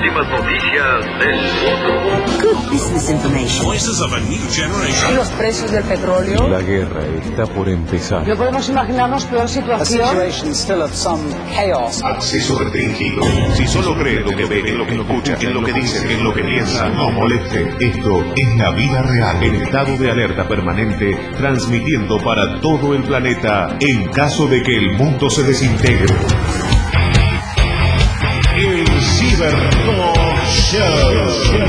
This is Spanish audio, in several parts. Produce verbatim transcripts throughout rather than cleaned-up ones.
últimas noticias del mundo. Good business information. Voices of a new generation. Los precios del petróleo. La guerra está por empezar. No podemos imaginarnos peor situación. Acceso restringido. Si solo cree lo que ve, en lo que escucha, en lo que dice, en lo que piensa, no moleste. Esto es la vida real. En estado de alerta permanente, transmitiendo para todo el planeta en caso de que el mundo se desintegre. El Cybertalk Show.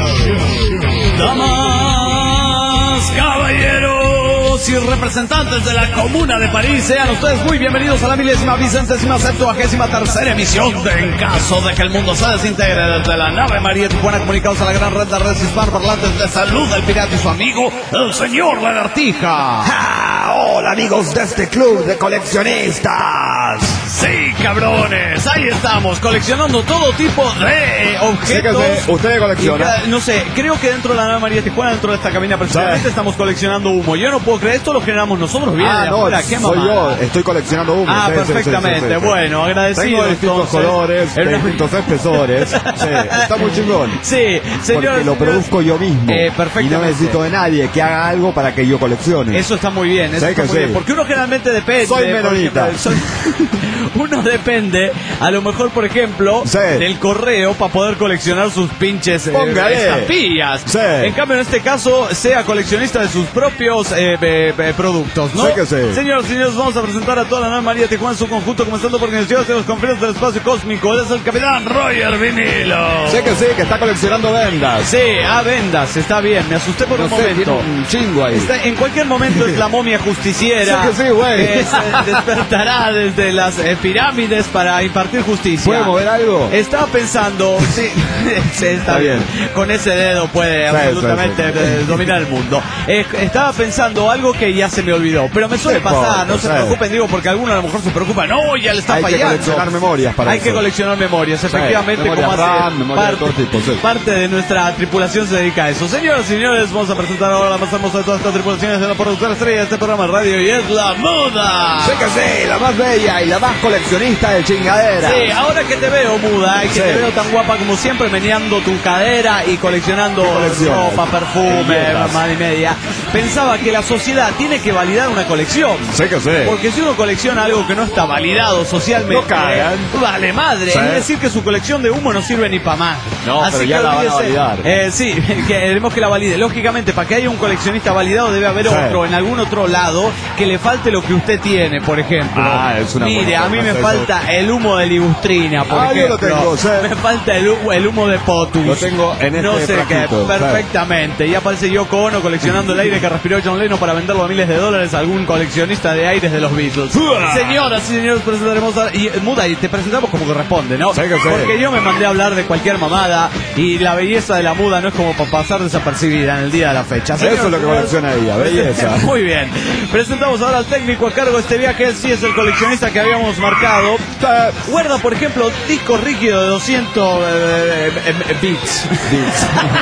Damas, caballeros y representantes de la Comuna de París, sean ustedes muy bienvenidos a la milésima, vicentésima, septuagésima tercera emisión de En caso de que el mundo se desintegre, desde la nave María Tijuana, comunicados a la gran red de redes hispanoparlantes de salud del pirata y su amigo, el señor Lagartija. ¡Ja! Hola amigos de este club de coleccionistas. Sí, cabrones, ahí estamos, coleccionando todo tipo de objetos. Sí, usted colecciona. Y, no sé, creo que dentro de la nave María Tijuana, dentro de esta cabina precisamente, sí, estamos coleccionando humo. Yo no puedo creer, esto lo generamos nosotros. Bien, ah, no, afuera, ¿qué soy mamá? yo, estoy coleccionando humo. Ah, sí, perfectamente, sí, sí, sí, sí. Bueno, agradecido. Tengo de distintos entonces, colores, de distintos espesores. Sí, está muy chingón. Sí, señor. Porque lo produzco yo mismo. Eh, perfectamente. Y no necesito de nadie que haga algo para que yo coleccione. Eso está muy bien, eso ¿Sí está que muy sí? bien. Porque uno generalmente depende. Soy menonita. Soy... uno depende, a lo mejor, por ejemplo, sí, del correo para poder coleccionar sus pinches eh, estampillas. Sí. En cambio, en este caso, sea coleccionista de sus propios eh, eh, eh, productos, ¿no? Sí que sí. Señoras y señores, vamos a presentar a toda la nave María Tijuana en su conjunto, comenzando por quienes de los conferencias del espacio cósmico. Él es el capitán Roger Vinilo. Sé que sí, que está coleccionando vendas. Sí, a vendas, está bien, me asusté por no un sé, momento. Tiene un chingo ahí. Está, en cualquier momento es la momia justiciera. Sé que sí, güey. Que se despertará desde las eh, pirámides para impartir justicia. ¿Puede mover algo? Estaba pensando, sí, sí, está, está bien. bien. Con ese dedo puede sí, absolutamente sí, sí, sí. dominar el mundo. Eh, estaba pensando algo que ya se me olvidó, pero me suele sí, pasar, no sí. se preocupen, digo, porque algunos a lo mejor se preocupan, no, ya le está Hay fallando. Hay que coleccionar memorias para Hay eso. que coleccionar memorias, efectivamente, sí, como hace RAM, memoria parte, de todo tipo, sí. parte de nuestra tripulación se dedica a eso. Señoras y señores, vamos a presentar ahora la más hermosa de todas estas tripulaciones de la productora estrella de este programa de radio, y es la Muda. Sé que sí, la más bella y la más coleccionista de chingadera. Sí, ahora que te veo, Muda, y que sí, te veo tan guapa como siempre, meneando tu cadera y coleccionando ropa, perfume, mamá y media, pensaba que la sociedad tiene que validar una colección. Sé que sí. Porque si uno colecciona algo que no está validado socialmente, no cagan. Vale madre, sí, es decir que su colección de humo no sirve ni para más. No, así pero que ya la olvídese, van a validar. Eh, sí, queremos que la valide. Lógicamente, para que haya un coleccionista validado debe haber sí, otro en algún otro lado que le falte lo que usted tiene, por ejemplo. Ah, es una Mire, a mí me eso. falta el humo de libustrina, por ah, ejemplo. Yo lo tengo, sí. Me falta el humo, el humo de Potus. Lo tengo en este No sé frasquito, qué, perfectamente. Y aparece Yoko Ono coleccionando el aire que respiró John Lennon para venderlo a miles de dólares a algún coleccionista de aires de los Beatles. Señoras y señores, presentaremos a... Y, Muda, y te presentamos como corresponde, ¿no? Sí que sí. Porque yo me mandé a hablar de cualquier mamada y la belleza de la Muda no es como para pasar desapercibida en el día de la fecha. Señores, eso es lo que colecciona ella, belleza. Muy bien. Presentamos ahora al técnico a cargo de este viaje. Él sí es el coleccionista que habíamos marcado. Guarda, por ejemplo, discos rígidos de doscientos eh, eh, eh, bits. Bits.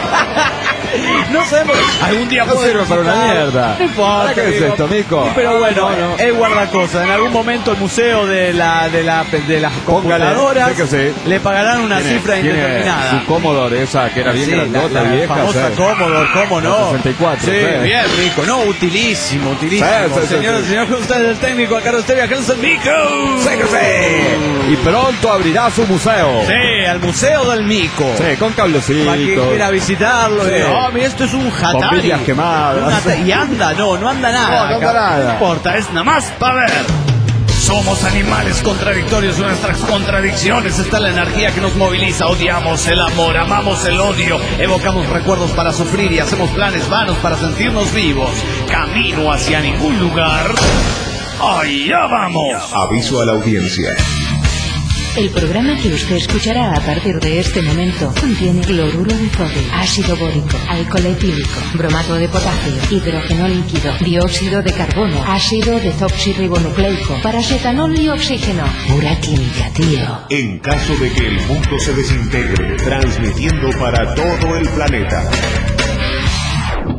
No sabemos. Algún día no puede sirve para una mierda. No importa. ¿Qué es esto, Mico? Pero bueno, no, no. él guarda cosas. En algún momento el museo de la de la de las computadoras Póngale, sí. le pagarán una ¿Tiene, cifra tiene indeterminada. Su Commodore, esa que era bien sí, grandota, la, la vieja. famosa sí. Commodore, ¿cómo no? La sesenta y cuatro. Sí, sí. bien, Mico. No, utilísimo, utilísimo. Sí, sí, Señoras y sí, señores, con ustedes el técnico a cargo de este viaje, es el Mico. Sí, que sí. Y pronto abrirá su museo. Sí, al Museo del Mico. Sí, con cablecitos. Para que quiera visitarlo. Sí. Y, oh, mira, esto es un Hatari. Bombillas quemadas. Una, y anda, no, no anda nada. No, no anda nada. No importa, es nada más para ver. Somos animales contradictorios, en nuestras contradicciones está la energía que nos moviliza. Odiamos el amor, amamos el odio, evocamos recuerdos para sufrir y hacemos planes vanos para sentirnos vivos. Camino hacia ningún lugar. ¡Allá vamos! Aviso a la audiencia. El programa que usted escuchará a partir de este momento contiene cloruro de sodio, ácido bórico, alcohol etílico, bromato de potasio, hidrógeno líquido, dióxido de carbono, ácido desoxirribonucleico, paracetanol y oxígeno. Pura química, tío. En caso de que el mundo se desintegre, transmitiendo para todo el planeta.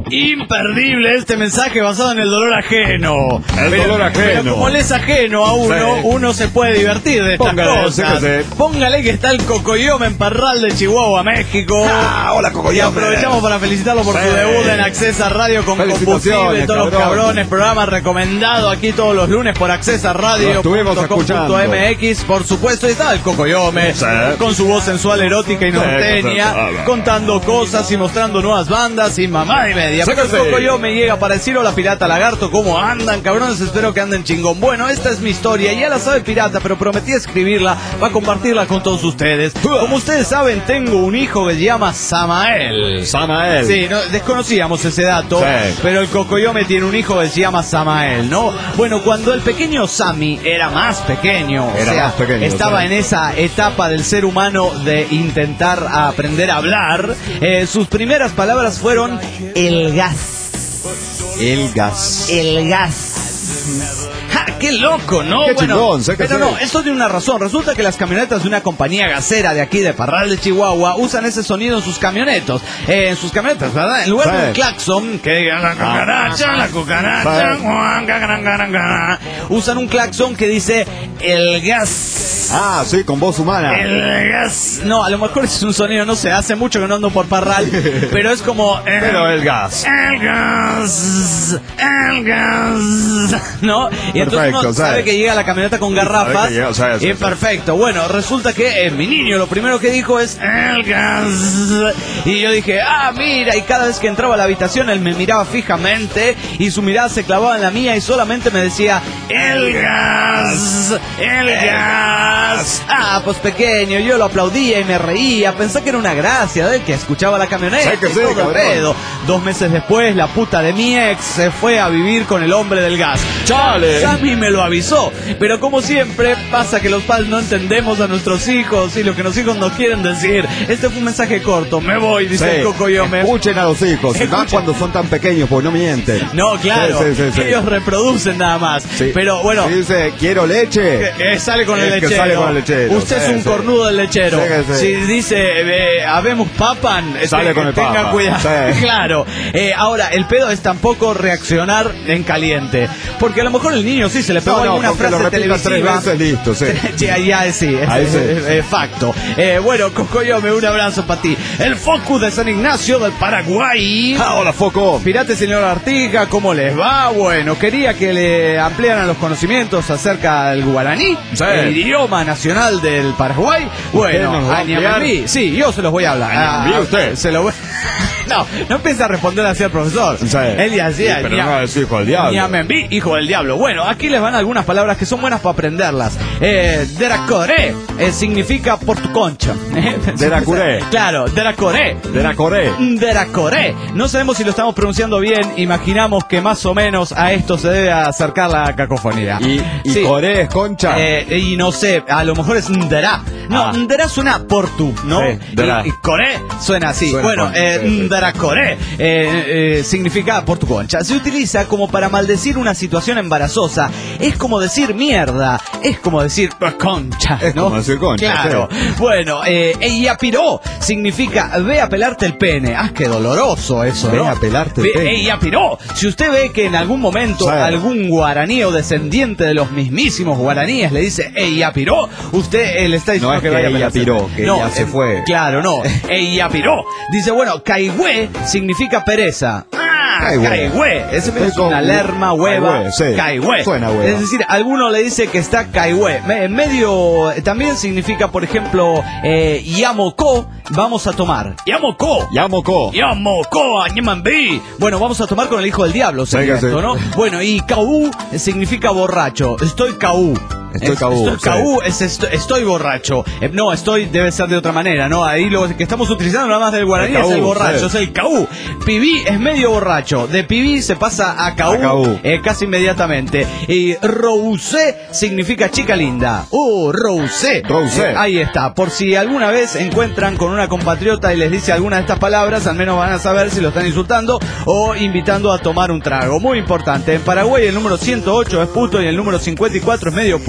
Imperdible este mensaje basado en el dolor ajeno. El pero, dolor ajeno. Pero como le es ajeno a uno, sí. uno se puede divertir de estas Póngale, cosas. sí, sí. Póngale que está el Cocoyome en Parral de Chihuahua, México. Ah, hola Cocoyome. Y aprovechamos para felicitarlo por sí. su debut en Accesa Radio con Combustible, todos los cabrones, programa recomendado aquí todos los lunes por Accesa Radio. M X, por supuesto, y estaba el Cocoyome sí. con su voz sensual, erótica y norteña, sí, contando cosas y mostrando nuevas bandas y mamá y media. Sí, Pero el sí. Cocoyome llega para decir: hola Pirata Lagarto, ¿cómo andan, cabrones? Espero que anden chingón. Bueno, esta es mi historia, ya la sabe Pirata, pero prometí escribirla para compartirla con todos ustedes. Como ustedes saben, tengo un hijo que se llama Samael. Samael. Sí, no, desconocíamos ese dato, sí. pero el Cocoyome tiene un hijo que se llama Samael, ¿no? Bueno, cuando el pequeño Sammy era más pequeño, era o sea, más pequeño, estaba sí. en esa etapa del ser humano de intentar aprender a hablar, eh, sus primeras palabras fueron el gas. El gas. El gas. ¡Ja! ¡Qué loco!, ¿no? Qué bueno, chingón, sé que pero sí. no, esto tiene una razón. Resulta que las camionetas de una compañía gasera de aquí de Parral de Chihuahua usan ese sonido en sus camionetos. Eh, en sus camionetas, ¿verdad? En lugar sí. de un claxon, que diga la cucaracha, la cucaracha, sí. usan un claxon que dice el gas. Ah, sí, con voz humana. El gas. No, a lo mejor es un sonido, no sé, hace mucho que no ando por Parral, pero es como... El, pero el gas. El gas. El gas. ¿No? Y entonces uno sabe que llega la camioneta con garrafas. Llega, o sea, y perfecto. Bueno, resulta que eh, mi niño lo primero que dijo es el gas. Y yo dije, ah, mira, y cada vez que entraba a la habitación él me miraba fijamente y su mirada se clavaba en la mía y solamente me decía el gas, el gas. Ah, pues pequeño, yo lo aplaudía y me reía, pensé que era una gracia de que escuchaba la camioneta. Sí, que y sí, todo el pedo. Dos meses después, la puta de mi ex se fue a vivir con el hombre del gas. ¡Chale! Sammy me lo avisó, pero como siempre pasa que los padres no entendemos a nuestros hijos y lo que los hijos nos quieren decir. Este fue un mensaje corto, me voy, dice sí. el Cocoyome. Escuchen a los hijos, Escuchen. más cuando son tan pequeños, pues no mienten. No, claro, sí, sí, sí, sí. ellos reproducen nada más, sí. pero bueno. Si dice, quiero leche, que, eh, sale con el, el que lechero. sale con el lechero. Usted sí, es un sí. cornudo del lechero. Sí, sí. Si dice, eh, habemos papan, sale que, con el tenga papa. cuidado. Sí. Claro. Eh, ahora, el pedo es tampoco reaccionar en caliente, porque a lo mejor el niño sí se le pegó no, no, alguna frase lo televisiva. Tres veces, listo, sí. ya, ya, sí, es, Ahí sí. es, es facto. Eh, bueno, Cocoyome, un abrazo para ti. El Focus de San Ignacio del Paraguay. Ah, hola, Foco. Pirate, señor Artiga, ¿cómo les va? Bueno, quería que le ampliaran los conocimientos acerca del guaraní, sí. el idioma nacional del Paraguay. Bueno, a Ñamembí, sí, yo se los voy a hablar. ¿A Ñamembí usted? Se lo voy... No, no empieza a responder así al profesor. Sí. Él ya decía, sí, pero no es hijo del diablo. Ñamembí, hijo del diablo. Bueno, aquí les van algunas palabras que son buenas para aprenderlas. Eh, Deracoré eh, significa por tu concha. Deracuré. Claro, Deracoré. Deracoré. Deracoré. No sabemos si lo estamos pronunciando bien, imaginamos que más o menos a esto se debe acercar la cacofonía. ¿Y, y sí. Coré es concha? Eh, y no sé, a lo mejor es Ndera. No, Ah. Ndera suena por tú, ¿no? Sí, Ndera. Y, y Coré suena así. Suena bueno, con- eh, sí, sí. Nderacoré eh, eh, significa por tu concha. Se utiliza como para maldecir una situación embarazosa. Es como decir mierda. Es como decir concha, Es ¿no? como decir concha, Claro. sí. Bueno, eh, Eyapiró significa ve a pelarte el pene. Ah, qué doloroso eso, Ve ¿no? a pelarte el Ve- pene. Eyapiró. Si usted ve que en algún momento Sí. algún guaraní o descendiente de los mismísimos guaraníes le dice Eyapiró, usted eh, le está diciendo No es que vaya a ella pelarse el piró, pene. que No, ella se eh, fue. Claro, no. Eyapiró. Dice, bueno, caigüe significa pereza. Ah, Caigüe. caigüe. Ese Es es una como- lerma, hueva. Caigüe, sí. Caigüe. Suena hueva. Es decir, alguno le dice que está caigüe. Me- En medio, eh, también significa, por ejemplo, eh, yamoko, vamos a tomar. Yamoko. Yamoko. Yamoko, Ñamembí. Bueno, vamos a tomar con el hijo del diablo, sería Sí, que esto, sí. ¿no? Bueno, y caú significa borracho. Estoy caú. Estoy Es- caú, Estoy sí. caú es estoy, estoy borracho. Eh, no, estoy debe ser de otra manera, ¿no? Ahí lo que estamos utilizando nada más del guaraní El es el caú, borracho, sí. es el caú. Pibí es medio borracho. De pibí se pasa a caú, A caú. eh, casi inmediatamente. Y rousé significa chica linda. Uh, rousé. Rousé. Eh, ahí está. Por si alguna vez encuentran con una compatriota y les dice alguna de estas palabras, al menos van a saber si lo están insultando o invitando a tomar un trago. Muy importante. En Paraguay el número ciento ocho es puto y el número cincuenta y cuatro es medio puto.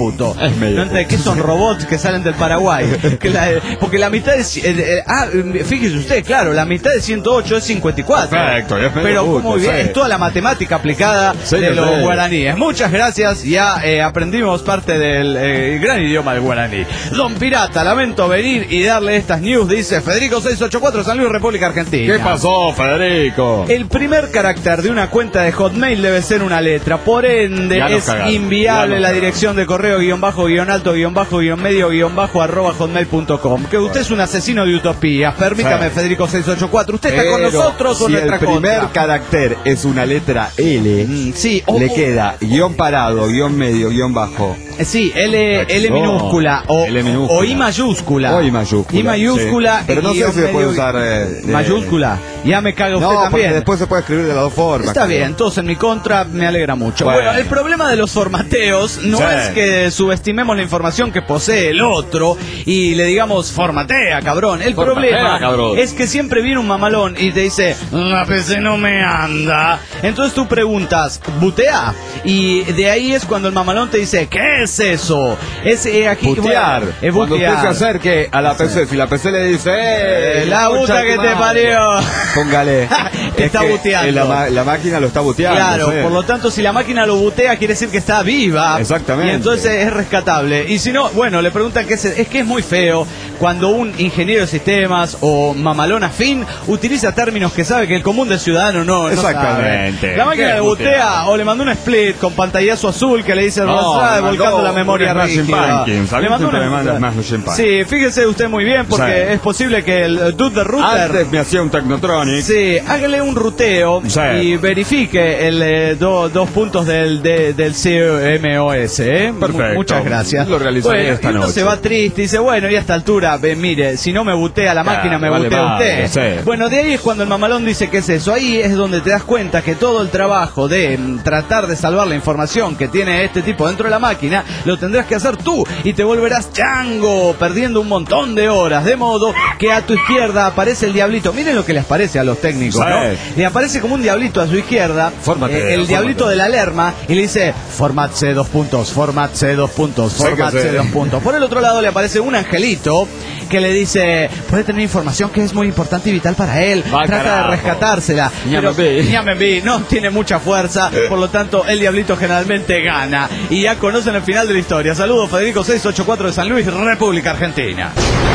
puto. Es medio no entiendo, puto. ¿qué son robots que salen del Paraguay? Que la- porque la mitad es... eh, eh, ah, fíjese usted, claro, la mitad de ciento ocho es cincuenta y cuatro. Perfecto, es medio Pero puto, muy bien, sí. es toda la matemática aplicada Sí, de sí. los guaraníes. Muchas gracias, ya eh, aprendimos parte del eh, gran idioma del guaraní. Don Pirata, lamento venir y darle estas news, dice Federico seiscientos ochenta y cuatro, San Luis, República Argentina. ¿Qué pasó, Federico? El primer carácter de una cuenta de Hotmail debe ser una letra, por ende Ya nos es cagaron, inviable ya nos la cagaron. dirección de correo guión bajo, guión alto, guión bajo, guión medio, guión bajo, arroba hotmail punto com. Que usted es un asesino de utopías. Permítame, Sí. Federico seiscientos ochenta y cuatro, ¿usted está con Pero nosotros o si nuestra el primer contra? carácter es una letra L, Mm, sí, o- le o- queda guión parado, guión medio, guión bajo. Eh, Sí, L, L No, minúscula o, L minúscula. o I mayúscula. O I mayúscula, I mayúscula. sí. Pero no y sé guión si se puede medio- usar, eh, de- mayúscula. Ya me caga usted No, porque también. después se puede escribir de las dos formas. Está creo. bien, entonces en mi contra me alegra mucho. Bueno, Bueno. el problema de los formateos no Sí. es que subestimemos la información que posee el otro y le digamos formatea, cabrón. El Formatea, problema cabrón. es que siempre viene un mamalón y te dice, la P C no me anda. Entonces tú preguntas, ¿butea? Y de ahí es cuando el mamalón te dice, ¿qué es eso? Es eh, aquí Putear. bueno, es Cuando usted butear. se acerque a la P C, si la P C le dice, ¡eh! Eh, la concha puta de que tu te madre", parió. Póngale. Te Es está que, buteando. eh, La, ma- la máquina lo está buteando. Claro, sí. por lo tanto, si la máquina lo butea, quiere decir que está viva. Exactamente. Y entonces es rescatable. Y si no, bueno, le preguntan qué es. Es que es muy feo cuando un ingeniero de sistemas o mamalón afín utiliza términos que sabe que el común del ciudadano no, no Exactamente. sabe. La máquina ¿Qué le es butea butear? o le mandó un split con pantallazo azul que le dice No, "Rosada", le mandó volcando la memoria un Smashing rígida. Pumpkins. A mí siempre me manda Smashing Pumpkins. Sí, fíjese usted muy bien porque Sí. es posible que el dude de router... Antes me hacía un Technotronic. Sí, hágale un ruteo Sí. y verifique el eh, do- dos puntos del, de- del C M O S. ¿eh? Perfecto. Mu- Muchas gracias. Lo realizaré Bueno, esta y uno noche. se va triste y dice, bueno, y a esta altura, ve, mire, si no me butea la máquina, Claro, me vale butea madre, usted. sí. Bueno, de ahí es cuando el mamalón dice que es eso. Ahí es donde te das cuenta que todo el trabajo de mm, tratar de salvar la información que tiene este tipo dentro de la máquina, lo tendrás que hacer tú y te volverás chango, perdiendo un montón de horas. De modo que a tu izquierda aparece el diablito. Miren lo que les parece a los técnicos, Sí. ¿no? Le aparece como un diablito a su izquierda, Fórmate, eh, el fórmate. diablito de la alerma, y le dice, format C dos puntos, format C dos puntos, Sí que format sí. C dos puntos. Por el otro lado le aparece un angelito que le dice, puede tener información que es muy importante y vital para él, Va, trata carajo. de rescatársela. Ñame Pero vi. Ñame vi, no tiene mucha fuerza, por lo tanto el diablito generalmente gana. Y ya conocen el final de la historia. Saludos, Federico seiscientos ochenta y cuatro de San Luis, República Argentina.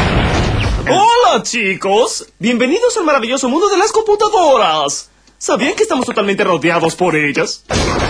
Hola chicos, bienvenidos al maravilloso mundo de las computadoras. ¿Sabían que estamos totalmente rodeados por ellas?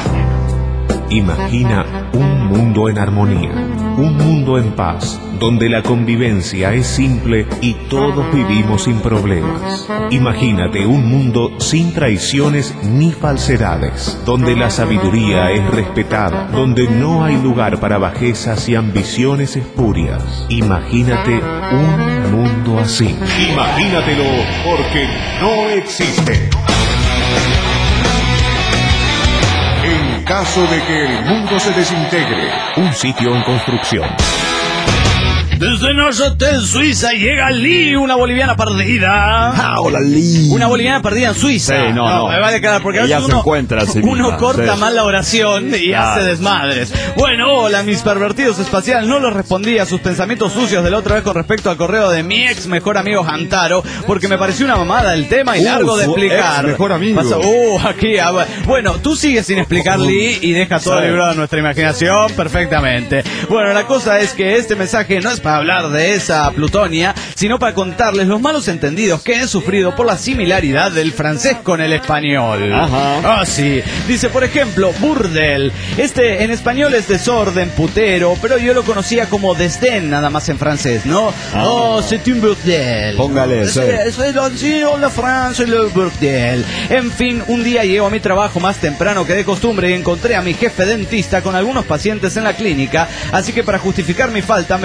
Imagina un mundo en armonía, un mundo en paz, donde la convivencia es simple y todos vivimos sin problemas. Imagínate un mundo sin traiciones ni falsedades, donde la sabiduría es respetada, donde no hay lugar para bajezas y ambiciones espurias. Imagínate un mundo así. Imagínatelo porque no existe. En caso de que el mundo se desintegre, un sitio en construcción. Desde Neuchâtel, Suiza, llega Lee, una boliviana perdida. Ah, hola, Lee. Una boliviana perdida en Suiza. Sí, no, no. Me vale aclarar, porque a Ella veces se uno, encuentra a sí uno misma, corta sí. mal la oración y Claro. hace desmadres. Bueno, hola, mis pervertidos espaciales. No les respondí a sus pensamientos sucios de la otra vez con respecto al correo de mi ex mejor amigo Hantaro, porque me pareció una mamada el tema y Uh, largo de su explicar. ex mejor amigo. Pasa- uh, aquí, ah, bu- bueno, tú sigues sin explicar, Lee, y deja todo Sí. librado a nuestra imaginación perfectamente. Bueno, la cosa es que este mensaje no es para hablar de esa plutonia, sino para contarles los malos entendidos que he sufrido por la similaridad del francés con el español. Ajá. Ah, sí. Dice, por ejemplo, burdel. Este en español es desorden, putero, pero yo lo conocía como desdén, nada más en francés, ¿no? Ah. Oh, c'est un burdel. Póngale, sí. Eso es lo sí, la France, le burdel. En fin, un día llego a mi trabajo más temprano que de costumbre y encontré a mi jefe dentista con algunos pacientes en la clínica, así que para justificar mi falta me puse orden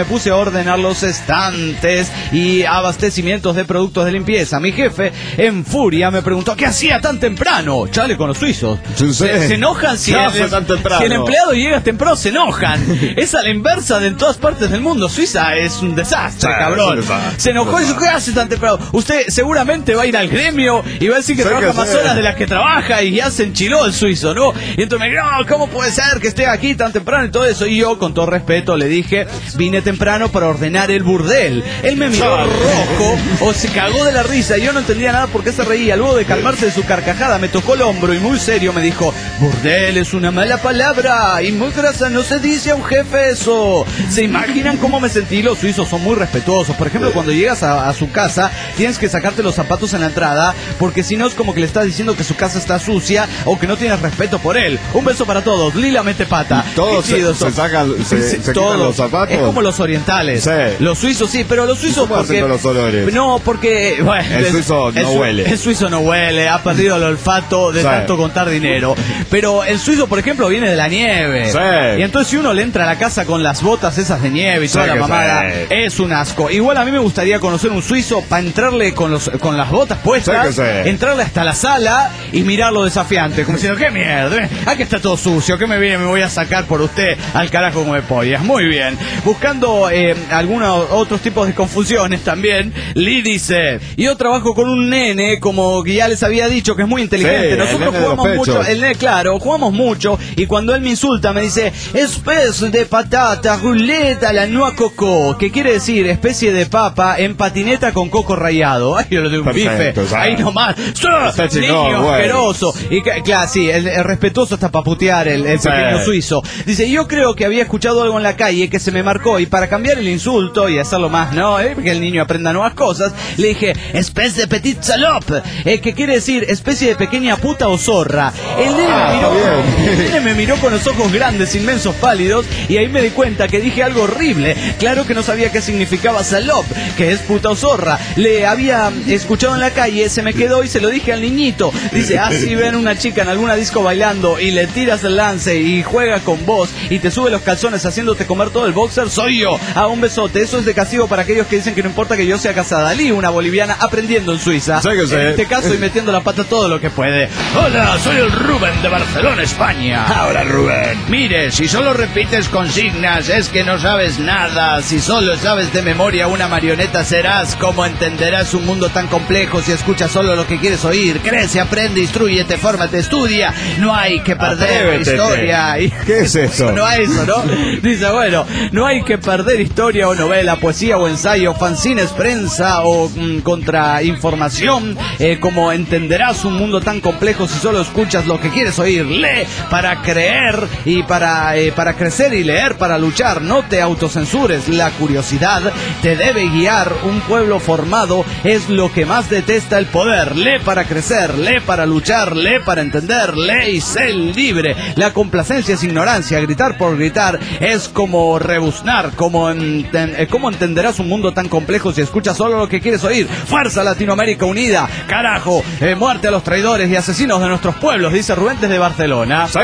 ordenar los estantes y abastecimientos de productos de limpieza. Mi jefe, en furia, me preguntó ¿qué hacía tan temprano? Chale con los suizos. Se, se enojan si el, si el empleado llega temprano, se enojan. Es a la inversa de en todas partes del mundo. Suiza es un desastre, sí, cabrón. Se enojó y dijo, ¿qué hace tan temprano? Usted seguramente va a ir al gremio y va a decir que sí, trabaja que más sí. horas de las que trabaja y ya se enchiló el suizo, ¿no? Y entonces me dijo, no, ¿cómo puede ser que esté aquí tan temprano y todo eso? Y yo, con todo respeto, le dije, vine temprano para ordenar el burdel. Él me miró rojo o se cagó de la risa y yo no entendía nada por qué se reía. Luego de calmarse de su carcajada, me tocó el hombro y muy serio me dijo, burdel es una mala palabra y muy grasa, no se dice a un jefe eso. ¿Se imaginan cómo me sentí? Los suizos son muy respetuosos. Por ejemplo, cuando llegas a, a su casa, tienes que sacarte los zapatos en la entrada, porque si no es como que le estás diciendo que su casa está sucia o que no tienes respeto por él. Un beso para todos. Lila mete pata. Todos se, se sacan se, se todos. los zapatos. Es como los orientales. Sí. Los suizos sí, pero los suizos ¿cómo porque... hacen con los olores? No, porque... Bueno, el es, suizo no el, huele. El suizo no huele. Ha perdido el olfato de sí. tanto contar dinero. Pero el suizo, por ejemplo, viene de la nieve. Sí. Y entonces si uno le entra a la casa con las botas esas de nieve y toda sí, la mamada, sí. es un asco. Igual a mí me gustaría conocer un suizo para entrarle con los con las botas puestas, sí sí. entrarle hasta la sala y mirarlo desafiante, como diciendo, ¿qué mierda? Aquí está todo sucio, ¿qué me viene? Me voy a sacar por usted al carajo como de pollas. Muy bien. Buscando eh, algunos otros tipos de confusiones también, Lee dice, yo trabajo con un nene, como que ya les había dicho, que es muy inteligente. Sí, nosotros jugamos mucho, el nene, claro, jugamos mucho, y cuando él me insulta me dice, especie de patata, ruleta, la noix coco, que quiere decir especie de papa en patineta con coco rallado. Ay, yo lo de un perfecto, bife, ahí nomás. ¡Sí! Niño bueno. asqueroso. Y claro, sí, el, el respetuoso está para putear, el, el sí. pequeño suizo. Dice, yo creo que había escuchado algo en la calle que se me marcó, y para cambiar el insulto y hacerlo más, ¿no? ¿Eh? Que el niño aprenda nuevas cosas, le dije, especie de petit salope, eh, que quiere decir especie de pequeña puta o zorra. El nene, ah, me miró, el nene me miró con los ojos grandes, inmensos, pálidos, y ahí me di cuenta que dije algo horrible. Claro que no sabía qué significaba salop, que es puta o zorra. Le había escuchado en la calle, se me quedó y se lo dije al niñito. Dice, ah, si ven una chica en alguna disco bailando y le tiras el lance y juega con vos y te sube los calzones haciéndote comer todo el boxer, soy yo. Ah, un besote. Eso es de castigo para aquellos que dicen que no importa que yo sea casada. Lee, una boliviana aprendiendo en Suiza. Sí, sí. En este caso y metiendo la pata todo lo que puede. Hola, soy el Rubén de Barcelona, España. Ahora, Rubén. Mire, si solo repites consignas es que no sabes nada. Si solo sabes de memoria una marioneta serás. ¿Cómo entenderás un mundo tan complejo si escuchas solo lo que quieres oír? Crece, aprende, instrúyete, fórmate, estudia. No hay que perder Atrévete. historia. ¿Qué es eso? No hay eso, ¿no? Dice, bueno, no hay que perder historia o novela, poesía o ensayo, fanzines, prensa o mm, contrainformación. Eh, como entenderás un mundo tan complejo si solo escuchas lo que quieres oír. Lee para creer y para, eh, para crecer y leer para luchar. No te autocensures. La curiosidad te debe guiar. Un pueblo formado es lo que más detesta el poder. Lee para crecer, lee para luchar, lee para entender, lee y sé libre. La complacencia es ignorancia. Gritar por gritar es como rebuznar. Como, enten- eh, ¿Cómo entenderás un mundo tan complejo si escuchas solo lo que quieres oír? Fuerza Latinoamérica unida. Carajo, eh, muerte a los traidores y asesinos de nuestros pueblos, dice Rubén desde Barcelona. Sí.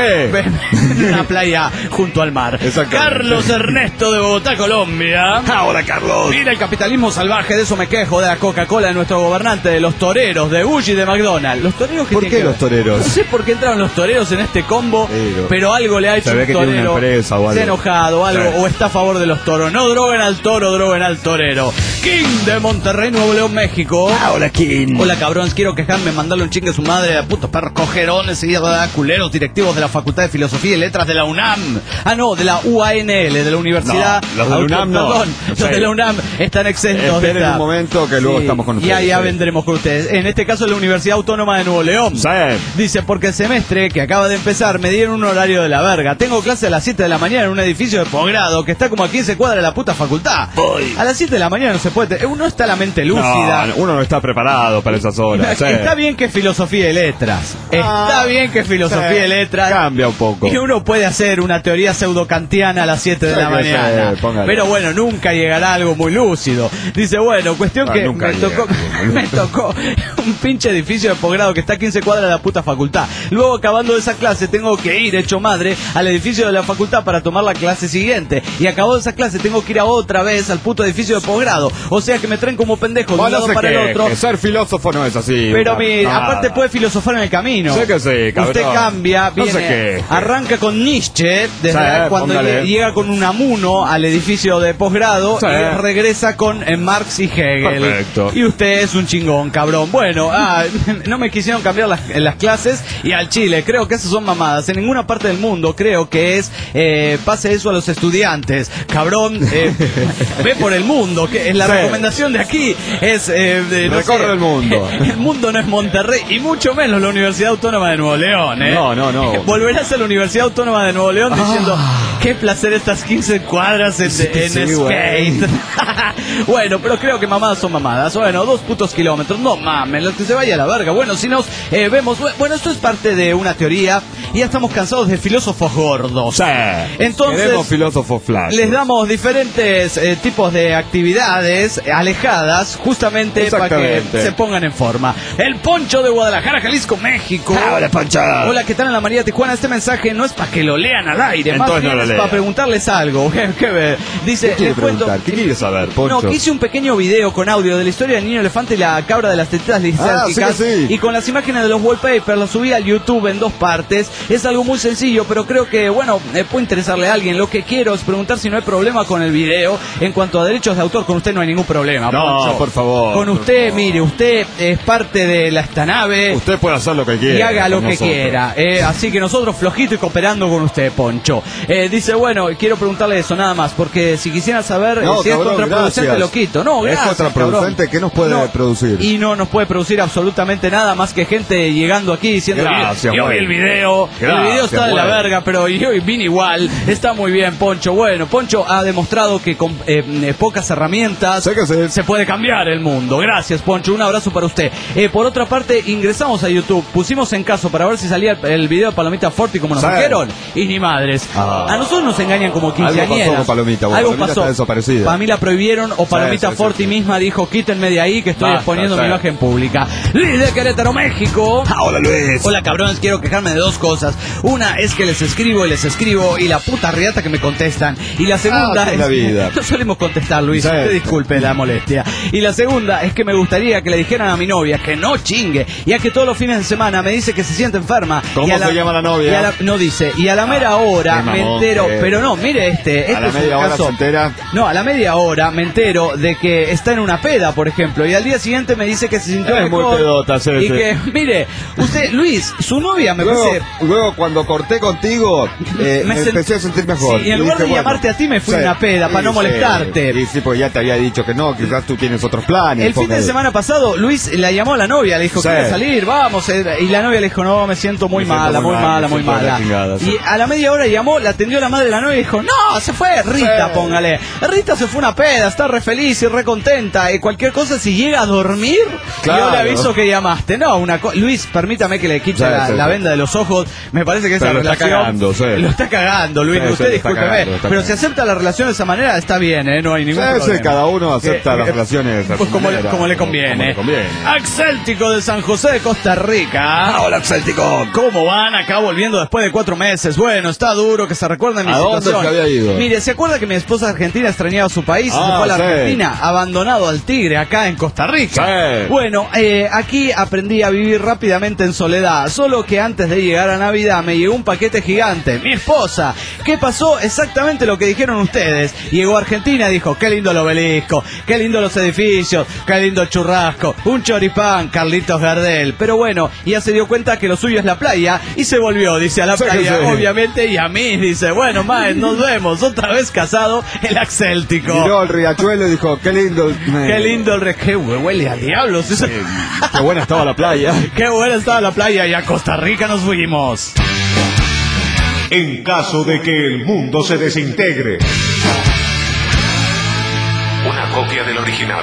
En una playa junto al mar. Carlos Ernesto de Bogotá, Colombia. Ahora, Carlos. Mira el capitalismo salvaje, de eso me quejo, de la Coca-Cola de nuestro gobernante, de los toreros, de Gucci y de McDonald's. Los toreros que ¿Por qué los toreros? No sé por qué entraron los toreros en este combo, pero, pero algo le ha hecho un torero. Se ha enojado, algo, sí. O está a favor de los toros. No droguen al toro, droguen al torero. King de Monterrey, Nuevo León, México. Hola, King. Hola, cabrones, quiero quejarme, mandarle un chingue a su madre, a putos perros cojerones y a culeros directivos de la Facultad de Filosofía y Letras de la UNAM. Ah, no, de la U A N L, de la Universidad. No, los de la UNAM no. Perdón, los sí. de la UNAM están exentos. Esperen de un momento que luego sí. estamos con ustedes. Ya, ya sí. vendremos con ustedes. En este caso, la Universidad Autónoma de Nuevo León. Sí. Dice, porque el semestre que acaba de empezar me dieron un horario de la verga. Tengo clase a las siete de la mañana en un edificio de posgrado que está como a quince cuadras de la puta facultad. Uy. A las siete de la mañana no se puede. Uno está la mente lúcida. No, uno no está preparado para esas horas. Sí. Está bien que filosofía y letras. Está ah, bien que filosofía sí. y letras. Cambia un poco. Y uno puede hacer una teoría pseudokantiana a las siete de sí, la mañana. Sí, pero bueno, nunca llegará algo muy lúcido. Dice, bueno, cuestión ah, que me tocó, me tocó un pinche edificio de posgrado que está a quince cuadras de la puta facultad. Luego, acabando de esa clase, tengo que ir hecho madre al edificio de la facultad para tomar la clase siguiente. Y acabado de esa clase, tengo que ir ir a otra vez al puto edificio de posgrado. O sea que me traen como pendejo de un Bueno, lado no sé para qué, el otro. que ser filósofo no es así. Pero una- mi, nada. aparte puede filosofar en el camino. Sé que sí, cabrón. Usted cambia, No viene, sé qué. arranca con Nietzsche, desde Sí, cuando póngale. lle- llega con un amuno al edificio de posgrado Sí. y regresa con eh, Marx y Hegel. Perfecto. Y usted es un chingón, cabrón. Bueno, ah, no me quisieron cambiar las, en las clases y al Chile. Creo que esas son mamadas. En ninguna parte del mundo creo que es eh, pase eso a los estudiantes. Cabrón, eh, ve por el mundo. Que es la Sí. recomendación de aquí es eh, de, no Recorre sé, el mundo. El mundo no es Monterrey y mucho menos la Universidad Autónoma de Nuevo León, ¿eh? No, no, no. Volverás a la Universidad Autónoma de Nuevo León diciendo, qué placer estas quince cuadras en, Sí, en sí, skate. Bueno, pero creo que mamadas son mamadas. Bueno, dos putos kilómetros, no mames, los que se vaya a la verga. Bueno, si nos eh, vemos, bueno, esto es parte de una teoría y ya estamos cansados de filósofos gordos. Sí. Entonces, Queremos filósofos flash. les damos diferentes eh, tipos de actividades alejadas justamente para que Exactamente. se pongan en forma. El Poncho de Guadalajara, Jalisco, México. Hola, Poncho. Hola, ¿qué tal en la María Tijuana? Este mensaje no es para que lo lean al aire, más Entonces bien no lo es lea. para preguntarles algo. ¿Qué, qué ver? Dice, ¿Qué quiere les cuento- preguntar? ¿Qué quiere saber, Poncho? No, que hice un pequeño video con audio de la historia del niño elefante y la cabra de las tetitas lisérgicas. Ah, sí que sí. Y con las imágenes de los wallpapers lo subí al YouTube en dos partes. Es algo muy sencillo, pero creo que, bueno, eh, puede interesarle a alguien. Lo que quiero es preguntar si no hay problema con el video. En cuanto a derechos de autor, con usted no hay ningún problema. No, Poncho. por favor, Con por usted, favor. mire, usted es parte de la esta nave. Usted puede hacer lo que quiera. Y haga lo con que nosotros. quiera, eh, así que nosotros flojito y cooperando con usted, Poncho. Eh, dice, bueno, quiero preguntarle eso nada más, porque si quisieran saber No, eh, si cabrón, es contraproducente gracias. lo quito. No, Es gracias, contraproducente, cabrón. ¿qué nos puede No, producir? Y no nos puede producir absolutamente nada más que gente llegando aquí diciendo, Gracias, yo vi güey. el video, el Gracias, video está de la güey. verga, pero yo vine igual, está muy bien, Poncho. Bueno, Poncho ha demostrado que con eh, eh, pocas herramientas Sé que sí. se puede cambiar el mundo. Gracias, Poncho, un abrazo para usted. Eh, por otra parte, ingresamos a YouTube, pusimos en caso para ver si salía el, el video de Palomita Forti como nos Sí. dijeron, y ni madres. Ah. A nosotros nos engañan como Algo quinceañeras. pasó con Palomita, bueno, Algo Palomita pasó. está desaparecida. Para mí la prohibieron o Palomita sí, sí, Forti sí. misma dijo, quítenme de ahí que estoy Basta, exponiendo sí. mi imagen pública. Luis de Querétaro, México. Ah, hola, Luis. Hola, cabrones, quiero quejarme de dos cosas. Una es que les escribo y les escribo y la puta riata que me contestan. Y la segunda Ah, sí, es... la vida. No solemos contestar, Luis, Sí. usted disculpe la molestia. Y la segunda es que me gustaría que le dijeran a mi novia que no chingue, ya que todos los fines de semana me dice que se siente enferma. ¿Cómo Y a se llama la novia? y a la- no dice, y a la mera hora qué me mamón entero, que es. pero no, mire este, este A la es un media hora caso- se entera. No, a la media hora me entero de que está en una peda, por ejemplo, y al día siguiente me dice que se sintió Es muy mejor. pedota, sí, y sí. que, mire, usted, Luis, su novia me Luego, parece... luego cuando corté contigo, eh, Me me, sen- empecé a sentir mejor. Sí, y en Y lugar dije, de llamarte a ti, me fui a una peda, para no sí, molestarte. Y sí, porque ya te había dicho que no, quizás tú tienes otros planes. El fin de porque- semana pasado, Luis la llamó a la novia, le dijo, Sí. ¿quieres salir? Vamos. eh, Y la novia le dijo, no, me siento muy Me siento mala, muy muy mal, mala, me muy siento de la mala. chingada, sí. Y a la media hora llamó, la atendió la madre de la novia y dijo, no, se fue Rita, Sí. póngale. Rita se fue una peda, está re feliz y re contenta. Y cualquier cosa, si llega a dormir, Claro. yo le aviso que llamaste. No, una co- Luis, permítame que le quite Sí, la, sí, la sí. venda de los ojos. Me parece que esa Pero lo está relación... cagando, sí. Lo está cagando, Luis. Sí, sí, Usted lo está discúlpeme. cagando, lo está pero si cagando. acepta la relación de esa manera, está bien, ¿eh? No hay ningún Sí, sí, problema. cada uno acepta Eh, las eh, relaciones a Pues su como, le, manera, como le como- conviene. como le conviene. Axéltico de San José de Costa Rica. Ah, hola, Céltico. ¿Cómo van? Acá volviendo después de cuatro meses. Bueno, está duro que se recuerden mi ¿A dónde situación. se había ido? Mire, ¿se acuerda que mi esposa argentina extrañaba su país? y se Ah, fue a la sí. Argentina, abandonado al tigre acá en Costa Rica. Sí. Bueno, eh, aquí aprendí a vivir rápidamente en soledad. Solo que antes de llegar a Navidad me llegó un paquete gigante. Mi esposa. ¿Qué pasó? Exactamente lo que dijeron ustedes. Llegó a Argentina y dijo, qué lindo el obelisco, qué lindo los edificios, qué lindo el churrasco, un choripán, Carlitos Gardel. Pero bueno, ya se dio cuenta que lo suyo es la playa y se volvió, dice, a la Sí, playa, sí. obviamente, y a mí, dice, bueno, Maes, nos vemos, otra vez casado, el Axéltico. Miró el riachuelo y dijo, qué lindo. Qué lindo el re... Qué hue- huele a diablos. eso- Qué buena estaba la playa. Qué buena estaba la playa y a Costa Rica nos fuimos. En caso de que el mundo se desintegre. Una copia del original.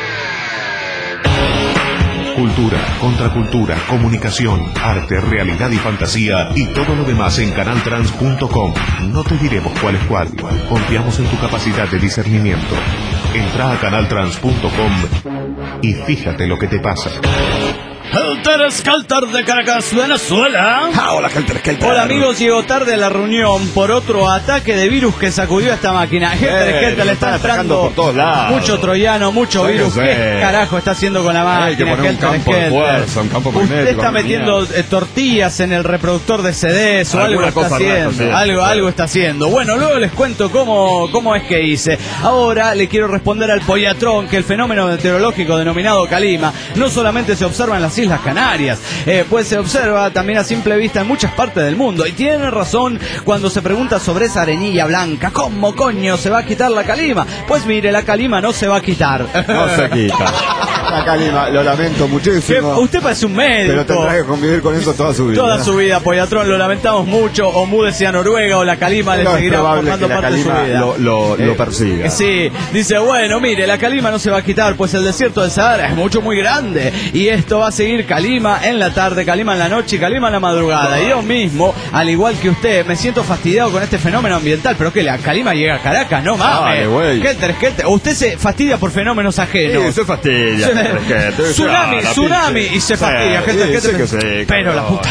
Cultura, contracultura, comunicación, arte, realidad y fantasía y todo lo demás en canal trans punto com. No te diremos cuál es cuál. Confiamos en tu capacidad de discernimiento. Entra a canal trans punto com y fíjate lo que te pasa. El Helter Skelter de Caracas, Venezuela. Ah, hola, Helter Skelter. Hola amigos, llegó tarde a la reunión por otro ataque de virus que sacudió esta máquina. Helter Eh, Skelter le están está atacando entrando por todos lados. mucho troyano, mucho Sí, virus. sí. ¿Qué carajo está haciendo con la máquina? Hay que poner un Helter campo de Skelter? fuerza, un campo Usted magnético, está una metiendo mierda. eh, tortillas en el reproductor de C Ds o algo Alguna está cosa rara haciendo. está haciendo, Algo, sí. algo está haciendo. Bueno, luego les cuento cómo, cómo es que hice. Ahora le quiero responder al Pollatrón que el fenómeno meteorológico denominado Calima no solamente se observa en las Islas Canarias, eh, pues se observa también a simple vista en muchas partes del mundo. Y tiene razón cuando se pregunta sobre esa arenilla blanca. ¿Cómo coño se va a quitar la calima? Pues mire, la calima no se va a quitar. No se quita. La calima, lo lamento Que muchísimo. usted parece un médico. Pero tendrá que convivir con eso toda su vida. Toda su vida, Pollatrón, lo lamentamos mucho. O múdese a Noruega o la calima le No, es seguirá probable formando que la parte de su calima vida. lo, lo, lo Eh, persiga. Sí, dice, bueno, mire, la calima no se va a quitar, pues el desierto del Sahara es mucho, muy grande. Y esto va a seguir calima en la tarde, calima en la noche y calima en la madrugada. Y yo mismo, al igual que usted, me siento fastidiado con este fenómeno ambiental. Pero que la calima llega a Caracas, no mames. Dale, güey. Helter Skelter. Usted se fastidia por fenómenos ajenos. Sí, se fastidia. Se- Helter Skelter. Tsunami, Ah, la tsunami pinche. y se Sí, fastidia. Helter sí, Skelter. sí que sí, Pero la cabrón.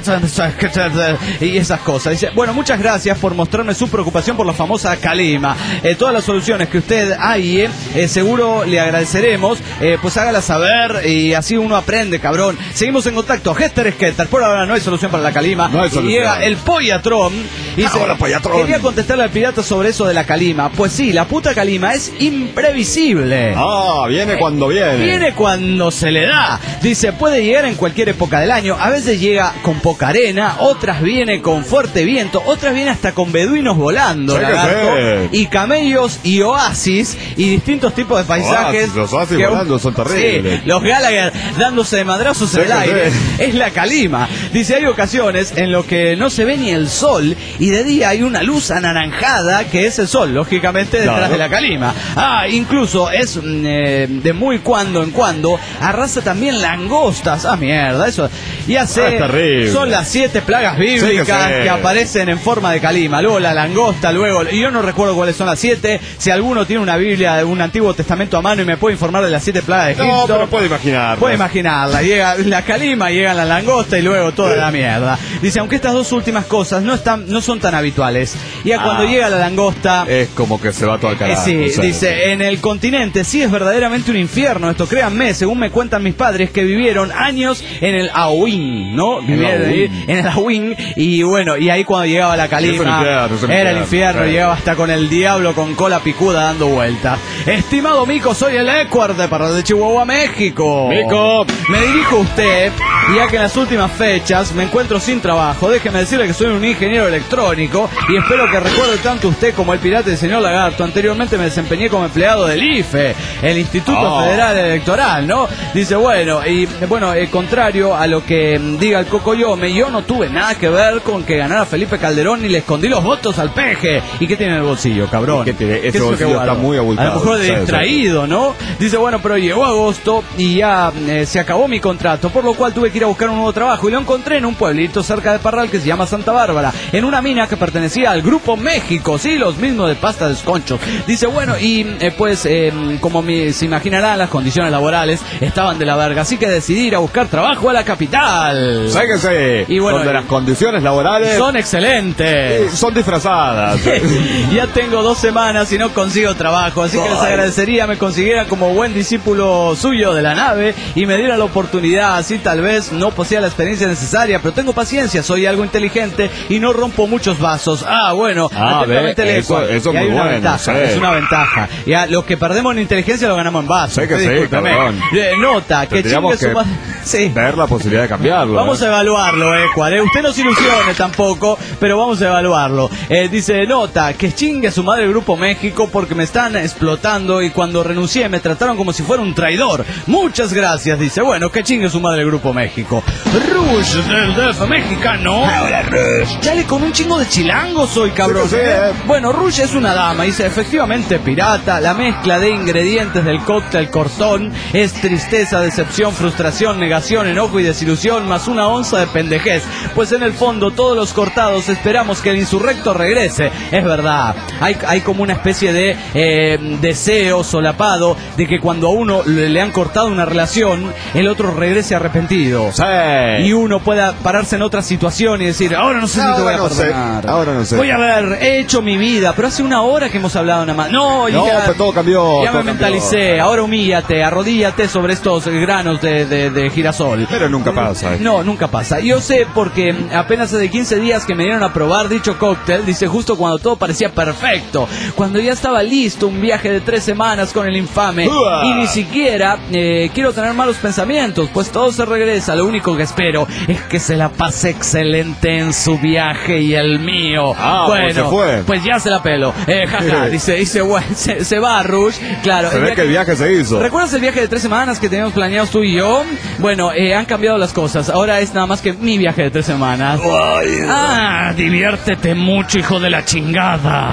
puta y esas cosas. Dice, bueno, muchas gracias por mostrarme su preocupación por la famosa calima. Eh, todas las soluciones que usted hay, eh, eh, seguro le agradeceremos. Eh, pues hágala saber y así uno aprende, cabrón. Seguimos en contacto. Helter Skelter. Por ahora no hay solución para la calima. No hay Y solución. llega el Pollatrón. Y dice, Hola, Pollatrón. quería contestarle al pirata sobre eso de la calima. Pues sí, la puta calima es imprevisible. Ah, viene cuando viene. Viene cuando se le da. Dice, puede llegar en cualquier época del año. A veces llega con poca arena, otras viene con fuerte viento, otras viene hasta con beduinos volando, Sí que lagarto, sí. y camellos y oasis y distintos tipos de paisajes. Oasis, los oasis que- volando son terribles. Sí, los Gallagher dándose de madrazos Sí en el que aire. sí. Es la calima. Dice, hay ocasiones en lo que no se ve ni el sol y de día hay una luz anaranjada que es el sol, lógicamente detrás Claro. de la calima. Ah, incluso es mm, eh, de muy cuando en cuando arrasa también langostas. Ah, mierda, eso. Y hace, Ah, es terrible. son las siete plagas bíblicas Sí que que, sí. aparecen en forma de calima. Luego la langosta, luego, y yo no recuerdo cuáles son las siete. Si alguno tiene una Biblia, un Antiguo Testamento a mano y me puede informar de las siete plagas de Egipto. No, pero puede imaginar. Puede imaginarla, llega la calima, llega la langosta y luego toda la mierda. Dice, aunque estas dos últimas cosas no están, no son tan habituales. Y a cuando Ah. llega la langosta, Es como que se va todo al eh, carajo. sí, o sea, dice, en el continente sí es verdaderamente un infierno esto, créanme, según me cuentan mis padres que vivieron años en el Ahuín, ¿no? Vivieron ahí Ahuín. en el Ahuín y bueno, y ahí cuando llegaba la Es el calima, infierno, es el era el infierno, infierno, sí. llegaba hasta con el diablo con cola picuda dando vueltas. Estimado Mico, soy el Ecuador de Parral de Chihuahua, México. Mico. Me dirijo a usted, ya que en las últimas fechas me encuentro sin trabajo. Déjeme decirle que soy un ingeniero electrónico y espero que recuerde tanto usted como el pirata y el señor Lagarto. Anteriormente me desempeñé como empleado del I F E, el Instituto Oh. Federal Electoral, ¿no? Dice, bueno, y bueno, eh, contrario a lo que mm, diga el Cocoyome, yo no tuve nada que ver con que ganara Felipe Calderón ni le escondí los votos al peje. ¿Y qué tiene en el bolsillo, cabrón? ¿Qué tiene? Ese es lo que bolsillo guardo? está muy abultado. A lo mejor Sí, sí. distraído, ¿no? Dice, bueno, pero llegó agosto y ya eh, se acabó mi contrato, por lo cual tuve que ir a buscar un nuevo trabajo y lo encontré en un pueblito cerca de Parral que se llama Santa Bárbara, en una mina que pertenecía al Grupo México, sí, los mismos de pasta de esconcho. Dice, bueno, y eh, pues eh, como me, se imaginarán, las condiciones laborales estaban de la verga, así que decidí ir a buscar trabajo a la capital. Sáquese. Y bueno, donde y- las condiciones laborales Son excelentes. eh, son disfrazadas. Ya tengo dos semanas y no consigo trabajo, así que les agradecería me consiguieran como buen discípulo suyo de la nave y me diera la oportunidad. Así tal vez no posea la experiencia necesaria, pero tengo paciencia, soy algo inteligente y no rompo muchos vasos. Ah, bueno, Ah, atentamente ve, el eso- Ecuador. eso Y hay muy una bueno, ventaja, sí. es una ventaja. Ya lo que perdemos en inteligencia lo ganamos en vasos. Sí que sí, Discúlpeme. cabrón. Eh, Nota que Tendríamos chingue su que madre. Sí. ver la posibilidad de cambiarlo. Vamos ¿eh? a evaluarlo, eh, Juan, eh. Usted no se ilusione tampoco, pero vamos a evaluarlo. Eh, dice, nota, que chingue a su madre el Grupo México porque me están explotando y cuando renuncié me trataron como si fuera un traidor. Muchas gracias, dice. Bueno, que chingue su madre el Grupo México. Rush del D F mexicano. Hola, Rush. Chale, con un chingo de chilangos soy, cabrón. Sí, sí, eh. Bueno, Rush es una dama, dice, efectivamente pirata. La mezcla de ingredientes del cóctel cortón es tristeza, decepción, frustración, negación, enojo y desilusión, más una onza de pendejez. Pues en el fondo, todos los cortados esperamos que el insurrecto regrese. Es verdad, hay, hay como una especie de eh, deseo solapado de que cuando a uno le, le han cortado una relación, el otro regrese arrepentido. equilibrio. Sí. Y uno pueda pararse en otra situación y decir, ahora no sé si te voy a no sé, perdonar. ahora no sé. Voy a ver, he hecho mi vida, pero hace una hora que hemos hablado nada más. No, No, ya, pero todo cambió. ya todo me cambió. mentalicé. Ahora humíllate, arrodíllate sobre estos granos de, de, de girasol. Pero nunca pasa. eh. No, nunca pasa. Yo sé porque apenas hace quince días que me dieron a probar dicho cóctel, dice justo cuando todo parecía perfecto, cuando ya estaba listo un viaje de tres semanas con el infame ¡Uah! y ni siquiera eh, quiero tener malos pensamientos, pues todo se regresa. Lo único que espero es que se la pase excelente en su viaje y el mío. Ah, bueno, pues se fue. pues ya se la pelo. Eh, jaja, dice, dice, bueno, se, se va a Rush, claro. Se ve que el viaje se hizo. ¿Recuerdas el viaje de tres semanas que teníamos planeados tú y yo? Bueno, eh, han cambiado las cosas. Ahora es nada más que mi viaje de tres semanas. Ay, Ah, diviértete mucho, hijo de la chingada.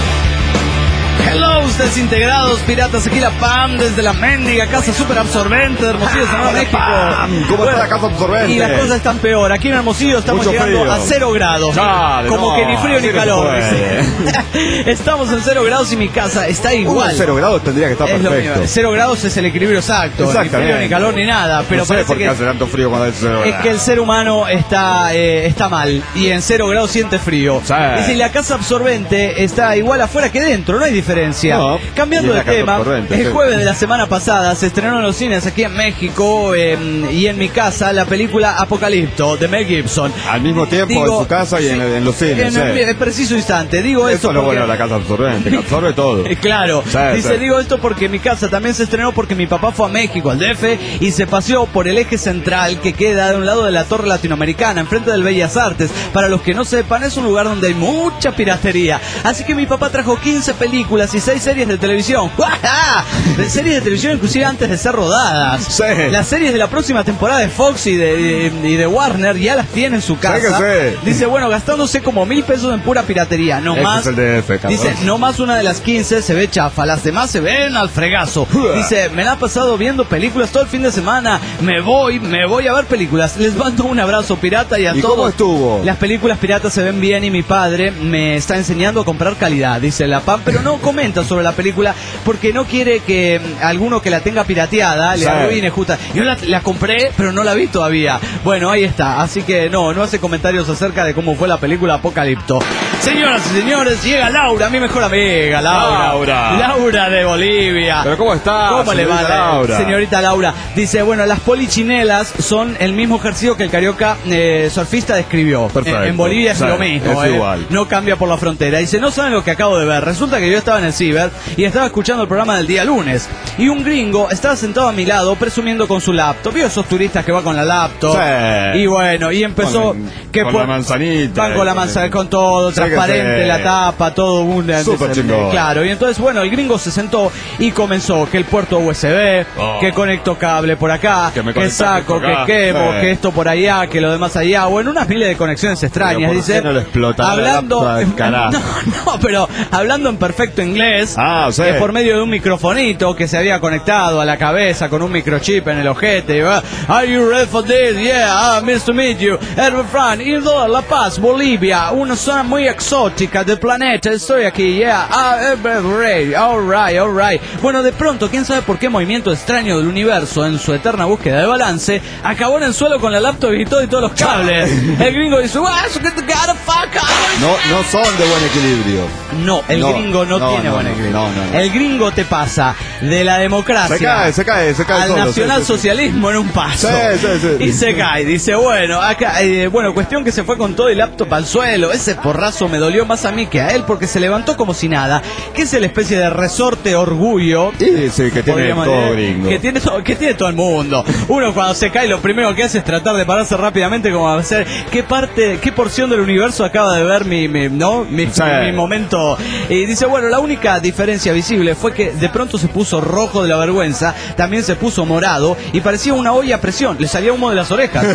Hello, desintegrados, piratas, aquí la P A M desde la mendiga casa super absorbente de Hermosillo, Sonora, México. ¿Cómo está la casa absorbente? Y las cosas están peor. Aquí en Hermosillo estamos Mucho llegando frío. a cero grados. Dale, Como no, que ni frío así ni no se calor. puede. dice. Estamos en cero grados y mi casa está Uno igual. en cero grados tendría que estar Es lo perfecto. mismo. Cero grados es el equilibrio exacto. Ni Exactamente. frío, ni calor, ni nada. Pero no sé parece por qué que hace tanto frío cuando hay cero es grados. que el ser humano está eh, está mal y en cero grados siente frío. Sí. Y si la casa absorbente está igual afuera que dentro, no hay diferencia. No. Cambiando Y es de la casa tema, absorbente, el sí. jueves de la semana pasada se estrenó en los cines aquí en México eh, y en mi casa la película Apocalipto de Mel Gibson. Al mismo tiempo Digo, en su casa y en, en los cines. En sí. el, el preciso instante. Digo Eso esto es lo porque... bueno de la casa absorbente, que absorbe todo. Eh, Claro, Sí, dice, sí. digo esto porque mi casa también se estrenó porque mi papá fue a México, al D F, y se paseó por el eje central que queda de un lado de la Torre Latinoamericana, enfrente del Bellas Artes. Para los que no sepan, es un lugar donde hay mucha piratería. Así que mi papá trajo quince películas y seis series de televisión. ¡Guau! De series de televisión inclusive antes de ser rodadas. Sí. Las series de la próxima temporada de Fox y de, y de Warner ya las tiene en su casa. Sí que sí. Dice, bueno, gastándose como mil pesos en pura piratería. No Este más. es el D F, cabrón. Dice, no más una de las quince se ve chafa, las demás se ven al fregazo. Dice, me la ha pasado viendo películas todo el fin de semana. Me voy, me voy a ver películas. Les mando un abrazo pirata y a ¿Y todos. cómo estuvo? Las películas piratas se ven bien y mi padre me está enseñando a comprar calidad, dice la P A M, pero no comenta sobre la película porque no quiere que mm, alguno que la tenga pirateada le Sí. arruine justa. Yo la, la compré, pero no la vi todavía. Bueno, ahí está. Así que no, no hace comentarios acerca de cómo fue la película Apocalipto. Señoras y señores, llega Laura, mi mejor amiga, Laura. Laura. Laura de Bolivia. ¿Pero cómo está, ¿Cómo le va, señorita Laura? señorita Laura? Dice, bueno, las polichinelas son el mismo ejercicio que el carioca eh, surfista describió. Perfecto. En, en Bolivia es Sí, lo mismo. es eh. igual. No cambia por la frontera. Dice, no saben lo que acabo de ver. Resulta que yo estaba en el ciber y estaba escuchando el programa del día lunes. Y un gringo estaba sentado a mi lado presumiendo con su laptop. ¿Vio esos turistas que van con la laptop? Sí. Y bueno, y empezó... Con- que con por- la manzanita. Van con la eh, manzana, con todo, Sí que transparente, sí. la tapa, todo un... Súper dice, chingón. Claro, y entonces, bueno, el gringo se sentó y comenzó que el puerto U S B, Oh. que conecto cable por acá, Que me que conecta saco, esto que acá. quemo, Sí. que esto por allá, que lo demás allá. Bueno, unas miles de conexiones extrañas, ¿por dice. qué no le explota la hablando, laptop al carajo? no, no, pero hablando en perfecto inglés, Ah, sí. que por medio de un microfonito que se había conectado a la cabeza con un microchip en el ojete. Y va, Are you ready for this? Yeah, I'm nice to meet you. Edward Fran, Isidora, La Paz, Bolivia, una zona muy exótica del planeta. Estoy aquí, yeah. Ah, eh, all right, all right. Bueno, de pronto, quién sabe por qué movimiento extraño del universo en su eterna búsqueda de balance, acabó en el suelo con la laptop y todo y todos los cables. El gringo dice, "What's the gotta fuck up?" No, no son de buen equilibrio. No, el No, gringo no, no, tiene no, buen no, equilibrio. no, no, no. El gringo te pasa de la democracia Se cae, se cae, se cae al solo, nacionalsocialismo en un paso. Sí, sí, sí. Y se cae. Dice, bueno, acá, eh, bueno, cuestión que se fue con todo el laptop al suelo. Ese porrazo me dolió más a mí que a él porque se levantó como si nada. Que es la especie de resorte orgullo. Sí, sí, que tiene podríamos todo decir, gringo. Que tiene, todo, que tiene todo el mundo. Uno cuando se cae lo primero que hace es tratar de pararse rápidamente como a hacer qué parte, qué porción del universo acaba de ver mi, mi ¿no? Mi, Sí. mi momento. Y dice, bueno, la única diferencia visible fue que de pronto se puso rojo de la vergüenza, también se puso morado y parecía una olla a presión, le salía humo de las orejas.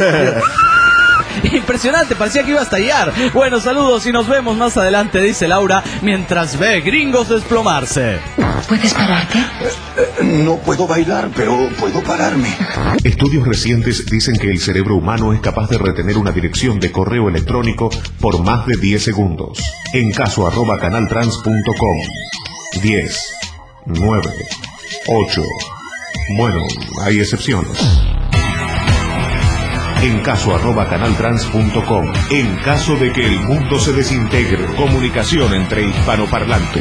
Impresionante, parecía que iba a estallar. Bueno, saludos y nos vemos más adelante, dice Laura, mientras ve gringos desplomarse. ¿Puedes pararte? No puedo bailar, pero puedo pararme. Estudios recientes dicen que el cerebro humano es capaz de retener una dirección de correo electrónico por más de diez segundos. En caso arroba canaltrans punto com. diez, nueve, ocho. Bueno, hay excepciones. en caso arroba canaltrans punto com. En caso de que el mundo se desintegre, comunicación entre hispanoparlantes.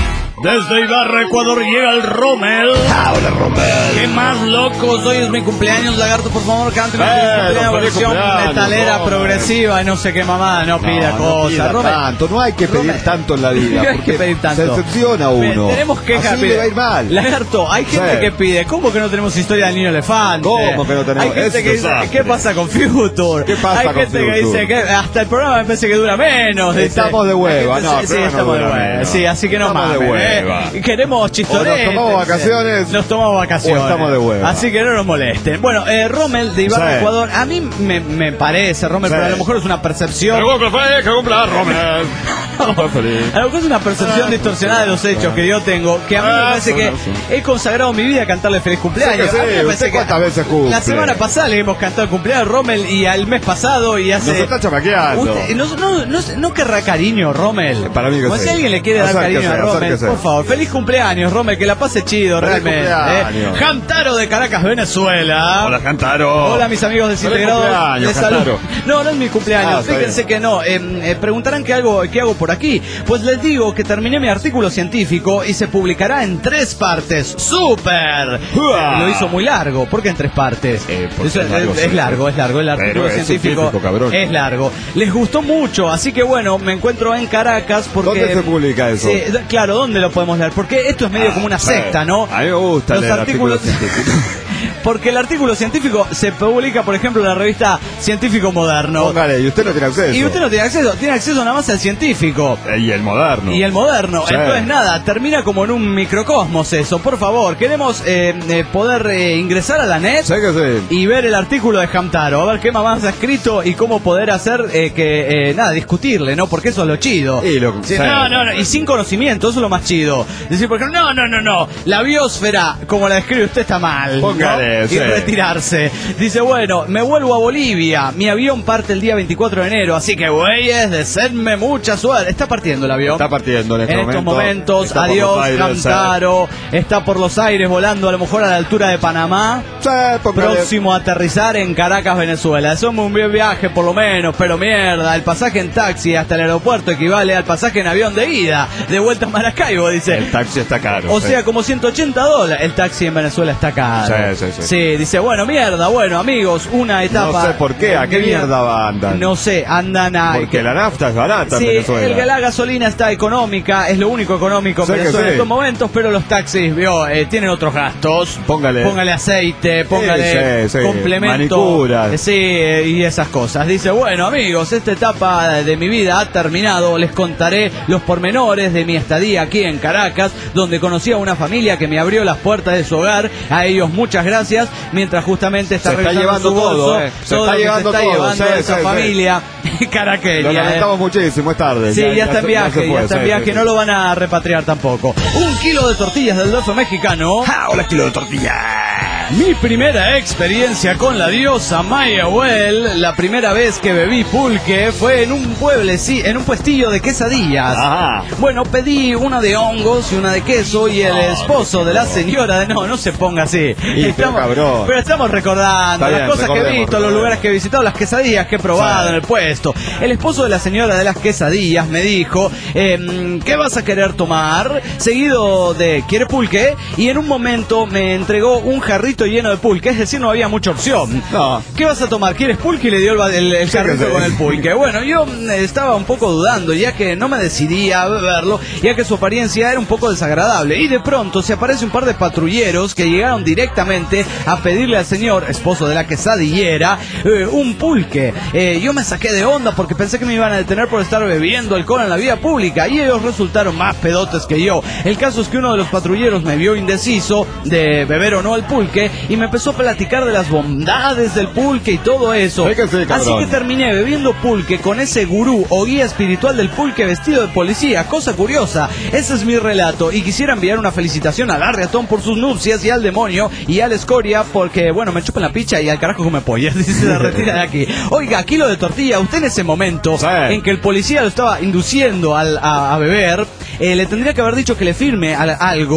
Desde Ibarra, Ecuador, llega el Rommel. Ah, hola, Rommel. ¿Qué más locos? Hoy es mi cumpleaños, Lagarto, por favor, cante una Bueno, cumpleaños, feliz versión cumpleaños, metalera, Rommel. progresiva, y no sé qué mamá, no pida No, no cosas. pida Rommel, tanto, no hay que pedir Rommel. tanto en la vida. No hay porque que pedir tanto. Se decepciona uno. Tenemos quejas. Así le va a ir mal. Lagarto, hay gente Sí. que pide, ¿cómo que no tenemos historia del niño elefante? ¿Cómo que no tenemos? Hay gente Es que dice, desastre. ¿qué pasa con Future? ¿Qué pasa Hay con gente que Future? dice que hasta el programa me parece que dura menos. dice. Estamos de hueva, Hay gente- no, el Sí, programa estamos no de dura hueva. menos. Sí, así que no Estamos de mames. hueva. eh. Queremos chistoretes. O nos tomamos vacaciones, Nos tomamos vacaciones. o estamos de hueva. Así que no nos molesten. Bueno, eh, Rommel de Ibarra, Sí. Ecuador. A mí me, me parece, Rommel, Sí. pero a lo mejor es una percepción. que cumpla Rommel. A lo mejor es una percepción distorsionada de los hechos que yo tengo, que a mí me Ah, parece que no, sí. he consagrado mi vida a cantarle feliz cumpleaños. Sí que sí, A mí me ¿usted parece que cuántas veces cumple? La semana pasada le hemos cantado el cumpleaños a Rommel y al mes pasado y hace... Nos está chamaqueando. Usted- no, no, no, no querrá cariño, Rommel. Para mí que O sí. si alguien le quiere dar Acérquese, cariño a Rommel, acérquese. por favor, feliz cumpleaños, Rommel, que la pase chido, Feliz realmente. cumpleaños. Eh. Hamtaro de Caracas, Venezuela. Hola, Cantaro. Hola, mis amigos desintegrados. cumpleaños, Les saludo. Cantaro. No, no es mi cumpleaños. Ah, está Fíjense bien. que no. Eh, eh, preguntarán qué hago, qué hago por aquí. Pues les digo que terminé mi artículo científico y se publicará en tres partes. ¡Súper! ¡Uah! Lo hizo muy largo. ¿Por qué en tres partes? Eh, porque Eso es largo, es, sí. es largo, es largo. El artículo Pero es científico, científico, cabrón. es largo. Les gustó mucho, así que bueno, me encuentro en Caracas porque... ¿Dónde se publica eso? Sí, claro, ¿dónde lo podemos leer? Porque esto es medio Ah, como una sí. secta, ¿no? A mí me gusta Los leer artículos artículos científicos. Porque el artículo científico se publica, por ejemplo, en la revista Científico Moderno. Póngale, y usted no tiene acceso. Y usted no tiene acceso, tiene acceso nada más al científico. Eh, Y el moderno. Y el moderno. Sí. Entonces nada, termina como en un microcosmos eso. Por favor, queremos eh, eh, poder eh, ingresar a la net ¿Sé que sí? y ver el artículo de Hamtaro, a ver qué mamás ha escrito y cómo poder hacer eh, que, eh, nada, discutirle, ¿no? Porque eso es lo chido. Y lo- Sí, sí. no, no, no, y sin conocimiento, eso es lo más chido. Decir, por ejemplo, no, no, no, no, la biosfera, como la describe usted, está mal. ¿no? Póngale, Y sí. retirarse. Dice, bueno, me vuelvo a Bolivia, mi avión parte el día veinticuatro de enero, así que, güeyes, deseenme mucha suerte. Está partiendo el avión. Está partiendo en este En estos momento. momentos, Está por adiós, los aires, Hamtaro. Está por los aires volando a lo mejor a la altura de Panamá. Sí, póngale. Próximo a aterrizar en Caracas, Venezuela. Somos un buen viaje por lo menos, pero mierda, el pasaje en taxi hasta el aeropuerto equivale al pasaje en avión de ida, de vuelta a Maracaibo, dice. El taxi está caro. O sí. sea, como ciento ochenta dólares. El taxi en Venezuela está caro. Sí, sí, sí. dice, bueno, mierda, bueno, amigos, una etapa. No sé por qué, ¿a qué mierda andan? No sé, andan a... Porque la nafta es barata Sí, en Venezuela. el, la gasolina está económica, es lo único económico en Sé que Venezuela sí. en estos momentos, pero los taxis, vio, eh, tienen otros gastos. Póngale. Póngale aceite, póngale sí, sí, complemento. manicuras. eh, Sí, eh, y esas cosas. Dice, bueno, amigos, esta etapa de mi vida ha terminado. Les contaré los pormenores de mi estadía aquí en Caracas, donde conocí a una familia que me abrió las puertas de su hogar. A ellos muchas gracias, mientras justamente está Se está revisando llevando su todo, bolso, eh. Se todo está lo que llevando se está todo, llevando sí, de esa sí, sí. familia caraqueña. Lo eh. lamentamos muchísimo, es tarde. Sí, ya, está en se- viaje, se ya fue, está en sí, viaje, sí, no sí. lo van a repatriar tampoco. Un kilo de tortillas del dorso mexicano. Ah, hola, kilo de tortilla. Mi primera experiencia con la diosa Maya Well, la primera vez que bebí pulque fue en un pueble, sí, en un puestillo de quesadillas. Ajá. Bueno, pedí una de hongos y una de queso y el esposo de la señora de... No, no se ponga así. Y, pero, cabrón. pero estamos recordando Está las bien, cosas que he recordemos, visto, los recordemos. lugares que he visitado, las quesadillas que he probado Sí. en el puesto. El esposo de la señora de las quesadillas me dijo, em, ¿qué vas a querer tomar? Seguido de, ¿quiere pulque? Y en un momento me entregó un jarrito lleno de pulque, es decir, no había mucha opción. No. ¿Qué vas a tomar? ¿Quieres pulque? Y le dio el, el, el Sí, jarrito sí. con el pulque. Bueno, yo mm, estaba un poco dudando, ya que no me decidía a beberlo, ya que su apariencia era un poco desagradable. Y de pronto se aparece un par de patrulleros que llegaron directamente a pedirle al señor, esposo de la quesadillera, eh, un pulque. Eh, yo me saqué de onda porque pensé que me iban a detener por estar bebiendo alcohol en la vía pública y ellos resultaron más pedotes que yo. El caso es que uno de los patrulleros me vio indeciso de beber o no el pulque y me empezó a platicar de las bondades del pulque y todo eso. Sí que sí, cabrón. Así que terminé bebiendo pulque con ese gurú o guía espiritual del pulque vestido de policía. Cosa curiosa, ese es mi relato y quisiera enviar una felicitación al Arreatón por sus nupcias y al demonio y al Escoria porque, bueno, me chupan la picha y al carajo come pollas, dice, se retira de aquí. Oiga, kilo de tortilla, usted en ese momento Sí. en que el policía lo estaba induciendo al, a, a beber, eh, le tendría que haber dicho que le firme al- algo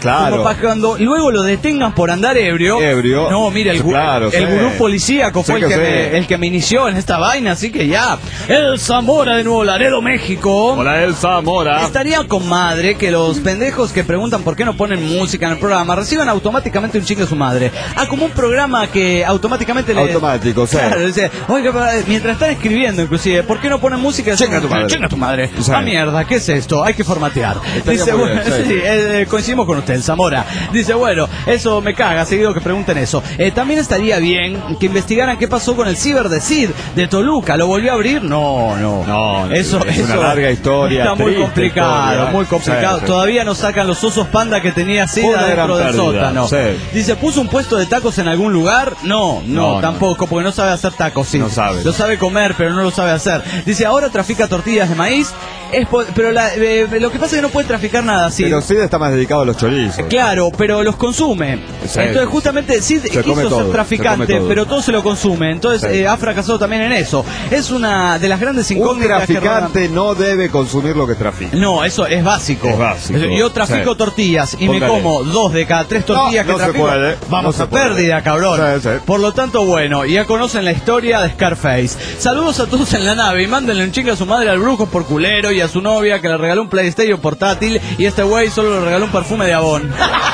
Claro. Como para cuando luego lo detengan por andar ebrio. Ebrio. No, mira, el, gu claro, el sí. gurú policíaco fue Sí el, que que me, sí. el que me inició en esta vaina, así que ya. El Zamora de Nuevo Laredo, México. Hola, El Zamora. Estaría con madre que los pendejos que preguntan por qué no ponen música en el programa reciban automáticamente un chingue a su madre. Ah, como un programa que automáticamente le... Automático, sí. Claro, dice, oiga, mientras están escribiendo inclusive, ¿por qué no ponen música? Chinga a tu madre. Chinga a tu madre. Sí. Ah, mierda, ¿qué es esto? Hay que formatear. Estaría Dice, muy bien, bueno, sí. sí, eh, coincidimos con usted, el Zamora. Dice, bueno, eso me caga, seguido que pregunten eso. Eh, también estaría bien que investigaran qué pasó con el ciber de Sid de Toluca. ¿Lo volvió a abrir? No, no. No, eso es eso una larga historia. Está muy triste complicado, historia. muy complicado. Sí, sí. Todavía no sacan los osos panda que tenía Sid Una gran adentro del pérdida, sótano. sí. Dice, ¿puso un puesto de tacos en algún lugar? No, no, No, tampoco, porque no sabe hacer tacos. Sid. No sabe. Lo sabe comer, pero no lo sabe hacer. Dice, ahora trafica tortillas de maíz. Es po- pero la, eh, lo que pasa es que no puede traficar nada así. Pero Sid está más dedicado a los chorizos. Claro, pero los consume. Sí. Entonces justamente Sid Se come quiso todo, ser se traficante, come todo. pero todo se lo consume. Entonces Sí. eh, ha fracasado también en eso. Es una de las grandes Un incógnitas que traficante no debe consumir lo que trafica. no, eso es básico. Es básico. Yo trafico Sí. tortillas y Póngale. me como dos de cada tres tortillas No, que no se trafico. puede, Vamos no a se puede. pérdida, cabrón. Sí, sí. Por lo tanto, bueno, ya conocen la historia de Scarface. Saludos a todos en la nave y mándenle un chingue a su madre al brujo por culero y a su novia que le regaló un PlayStation portátil y este güey solo le regaló un perfume de Avon.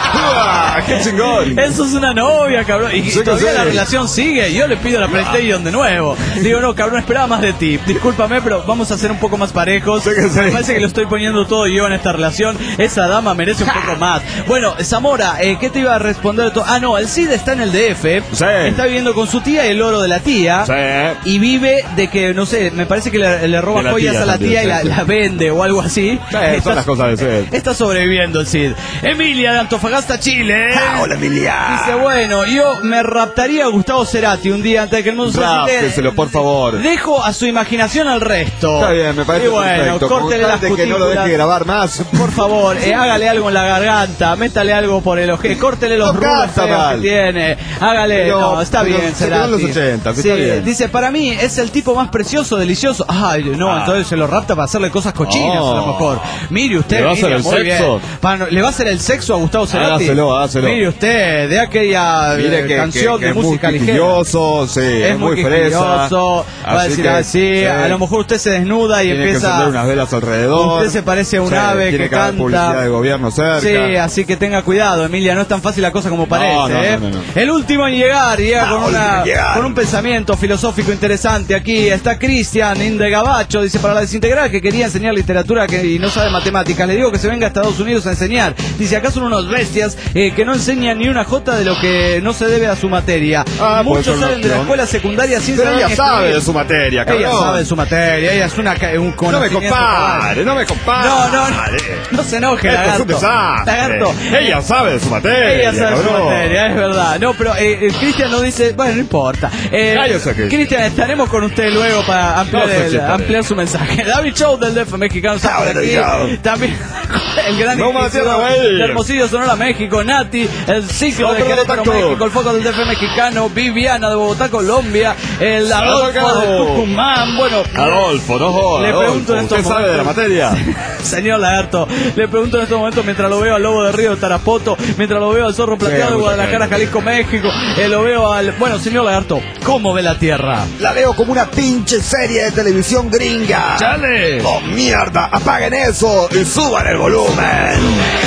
¡Ah, qué chingón! Eso es una novia, cabrón. Y Sí que todavía sí. la relación sigue. Yo le pido la PlayStation de nuevo. Digo, no, cabrón, esperaba más de ti. Discúlpame, pero vamos a ser un poco más parejos. Sí que sí. Me parece que lo estoy poniendo todo yo en esta relación. Esa dama merece un poco más. Bueno, Zamora, eh, ¿qué te iba a responder de todo? Ah, no, el Cid está en el D F. Sí. Está viviendo con su tía y el oro de la tía. Sí. Y vive de que, no sé, me parece que le, le roba De la joyas tía a la también, tía y sí, la, sí. la vende o algo así. Sí, son las cosas de Cid. Está sobreviviendo el Cid. Emilia de Antofagasta, Chile. Ah, hola, Emilia. Dice, bueno, yo me raptaría a Gustavo Cerati un día antes de que el mundo se Rápteselo, por favor. Dejo a su imaginación al resto. Está bien, me parece Y bueno, perfecto. Con córtele tal las de que no lo deje cutículas. grabar más. Por favor, eh, hágale algo en la garganta, métale algo por el ojete, córtele los No rulos canta feos mal. que tiene, hágale, Pero- no, está pero bien, se quedó en los Cerati. ochenta, Sí, está bien. dice, para mí es el tipo más precioso, delicioso. Ay, no, Ah. entonces se lo rapta para hacerle cosas cochinas No. a lo mejor. Mire usted, ¿Le va a hacer Miriam, el muy sexo? bien. Para- ¿Le va a hacer el sexo a Gustavo Cerati? Hágaselo, hágaselo. Mire usted, de aquella Mire eh, que, canción que- de que es música muy ligera. quisquilloso, sí, Es muy fresa. quisquilloso, va a Así decir que, así, sí, a lo mejor usted se desnuda y tiene que empieza... encender unas velas alrededor. Usted se parece a un Sí, ave tiene que que haber canta. publicidad de gobierno cerca. Sí, así que tenga cuidado, Emilia, no es tan fácil la cosa como parece. No, no, ¿eh? no, no, no. El último en llegar, llega con, Ah, una, último en llegar. con un pensamiento filosófico interesante aquí. Está Cristian Indegabacho, dice, para la desintegral que quería enseñar literatura que, y no sabe matemáticas. Le digo que se venga a Estados Unidos a enseñar. Dice, acá son unos bestias eh, que no enseñan ni una jota de lo que no se debe a su materia. Ah, puede ser Muchos una salen de la opción. escuela secundaria sin Pero saber ella ni sabe escribir. de su materia, cabrón. Ella sabe de su materia, ella es una, ca- un No me conocimiento compare, no me compare. No, no, no, no se enoje, Esto es un lagarto. desastre. Lagarto. Ella sabe de su materia. Ella sabe su cabrón. materia, es verdad. No, pero eh, eh, Cristian nos dice, bueno, no importa. Eh, Cállese, Cristian. Cristian, estaremos con usted luego para ampliar, No sé el- si estaré. ampliar su mensaje. David Show del D F mexicano está por Hola, aquí. David Show. También el gran No, inicio Matías, güey. de Hermosillo, Sonora, México. Nati, el ciclo No, de pero Querétaro, Taco. México, el foco del D F mexicano. Viviana de Bogotá, Colombia. El Adolfo de Adolfo. Tucumán. Bueno, Adolfo, no jodas. Le pregunto en Adolfo, estos ¿usted sabe de la momentos- materia? Señor Lagarto, le pregunto en estos momentos mientras lo veo al Lobo de Río de Tarapoto, mientras lo veo al Zorro Plateado Sí, de mucha Guadalajara, gente. Jalisco, México, eh, lo veo al... Bueno, señor Lagarto, ¿cómo ve la Tierra? La veo como una pinche serie de televisión gringa. ¡Chale! ¡Oh, mierda! ¡Apaguen eso y suban el volumen!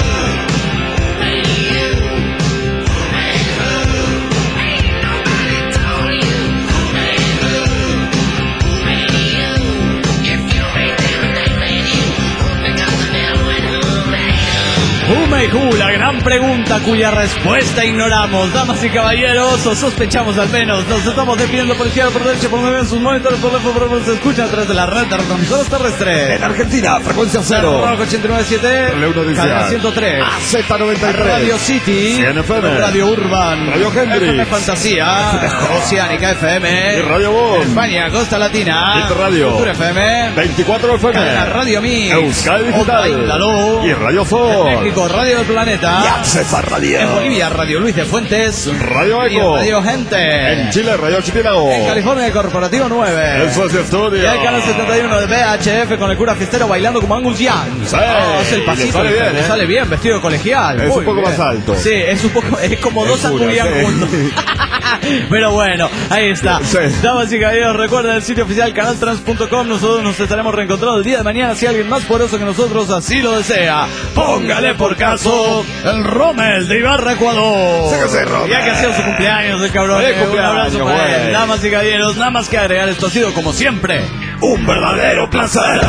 Hume y Hu, la gran pregunta cuya respuesta ignoramos. Damas y caballeros, o sospechamos al menos. Nos estamos despidiendo por izquierda, por derecha, por donde ven sus monitores, por lejos, por donde se escucha a través de la red de retransmisores terrestres. En Argentina, frecuencia cero. Rock ochenta y nueve punto siete, Doble uno dice Cadena ciento tres. A Z noventa y tres. Radio City, cien F M. Radio Urban, Radio Hendrix. F M Fantasía, Oceánica F M, Y Radio Voz. España, Costa Latina, Hit Radio. Cultura F M, veinticuatro F M. Cadena Radio Mix, Euskadi Digital. Onda Indaló, Y Radio Sol. México, Radio del Planeta, Colombia. Y Acceso Radio. En Bolivia, Radio Luis de Fuentes. Radio Y Eco. Radio Gente. En Chile, Radio Archipiélago. En California, el Corporativo nueve. En Socio Studio. Y el canal setenta y uno de V H F con el cura fiestero bailando como Angus Young. Sí, Oh, es el y pasito. le sale bien, le ¿eh? sale bien, vestido de colegial. Es Muy un poco bien. más alto. Sí, es un poco, es como El dos cura, Angus Young sí. juntos. Pero bueno, ahí está. Sí. Damas y caballeros, recuerden el sitio oficial canaltrans punto com. Nosotros nos estaremos reencontrando el día de mañana si alguien más poderoso que nosotros así lo desea. Póngale por caso el Rommel de Ibarra, Ecuador. Sáquese, Rommel. Ya que ha sido su cumpleaños, el cabrón. Feliz Un abrazo cumpleaños, para él. güey. Damas y caballeros, nada más que agregar. Esto ha sido como siempre Un verdadero placer.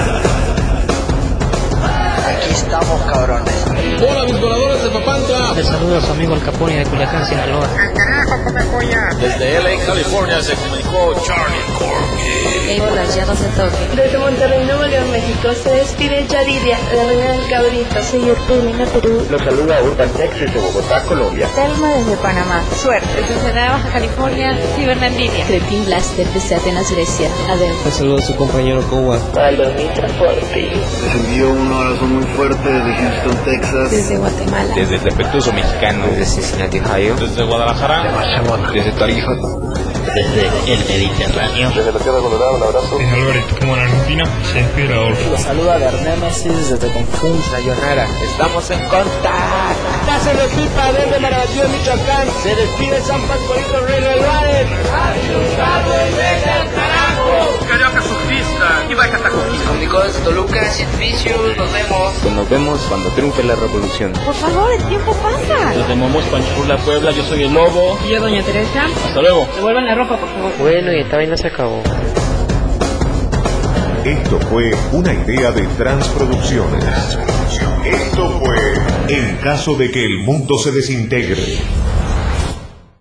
Aquí estamos, cabrones. Hola, mis voladores de Papantla. Les saluda a su amigo el Capone de Culiacán, Sinaloa. Desde L A, California, se comunicó Charlie Corky. Hola, ya no se toque. Desde Monterrey, Nuevo León, México, se despide Yaridia, la reina del cabrito. Soy Urtulina, Perú. Los saluda Urban Texas de Bogotá, Colombia. Telma desde Panamá. Suerte. Desde Baja California, Cibernandina. Crepin Blaster desde Atenas, Grecia. Adel. Un saludo a su compañero Kowa. Palomita Transporte. Les envío un abrazo muy fuerte desde Houston, Texas. Desde Guatemala. Desde el defectuoso mexicano. Desde Cincinnati, Ohio. Desde Guadalajara. Desde Tarija. Desde el Mediterráneo. Desde la Tierra Colorada, un abrazo. Desde Alberto, como en Argentina, se despide Adolfo. Los saluda Bernémesis desde Confún, Sayonara. Estamos en contacto. Casa de Pipa desde Marabatío, Michoacán. Se despide San Pascualito Rey del Valle. ¡Asustado y vete al carajo! Carioca surfista y va a Catacuquí. Comunicó desde Toluca, Cienficios, nos vemos. Pues nos vemos cuando triunfe la revolución. Por favor, el tiempo pasa. Desde Momos, Panchurla, Puebla, yo soy el Lobo. Y yo, Doña Teresa. Hasta luego. Devuelvan la ropa, por favor. Bueno, y esta vaina se acabó. Esto fue una idea de Transproducciones. Esto fue En caso de que el mundo se desintegre.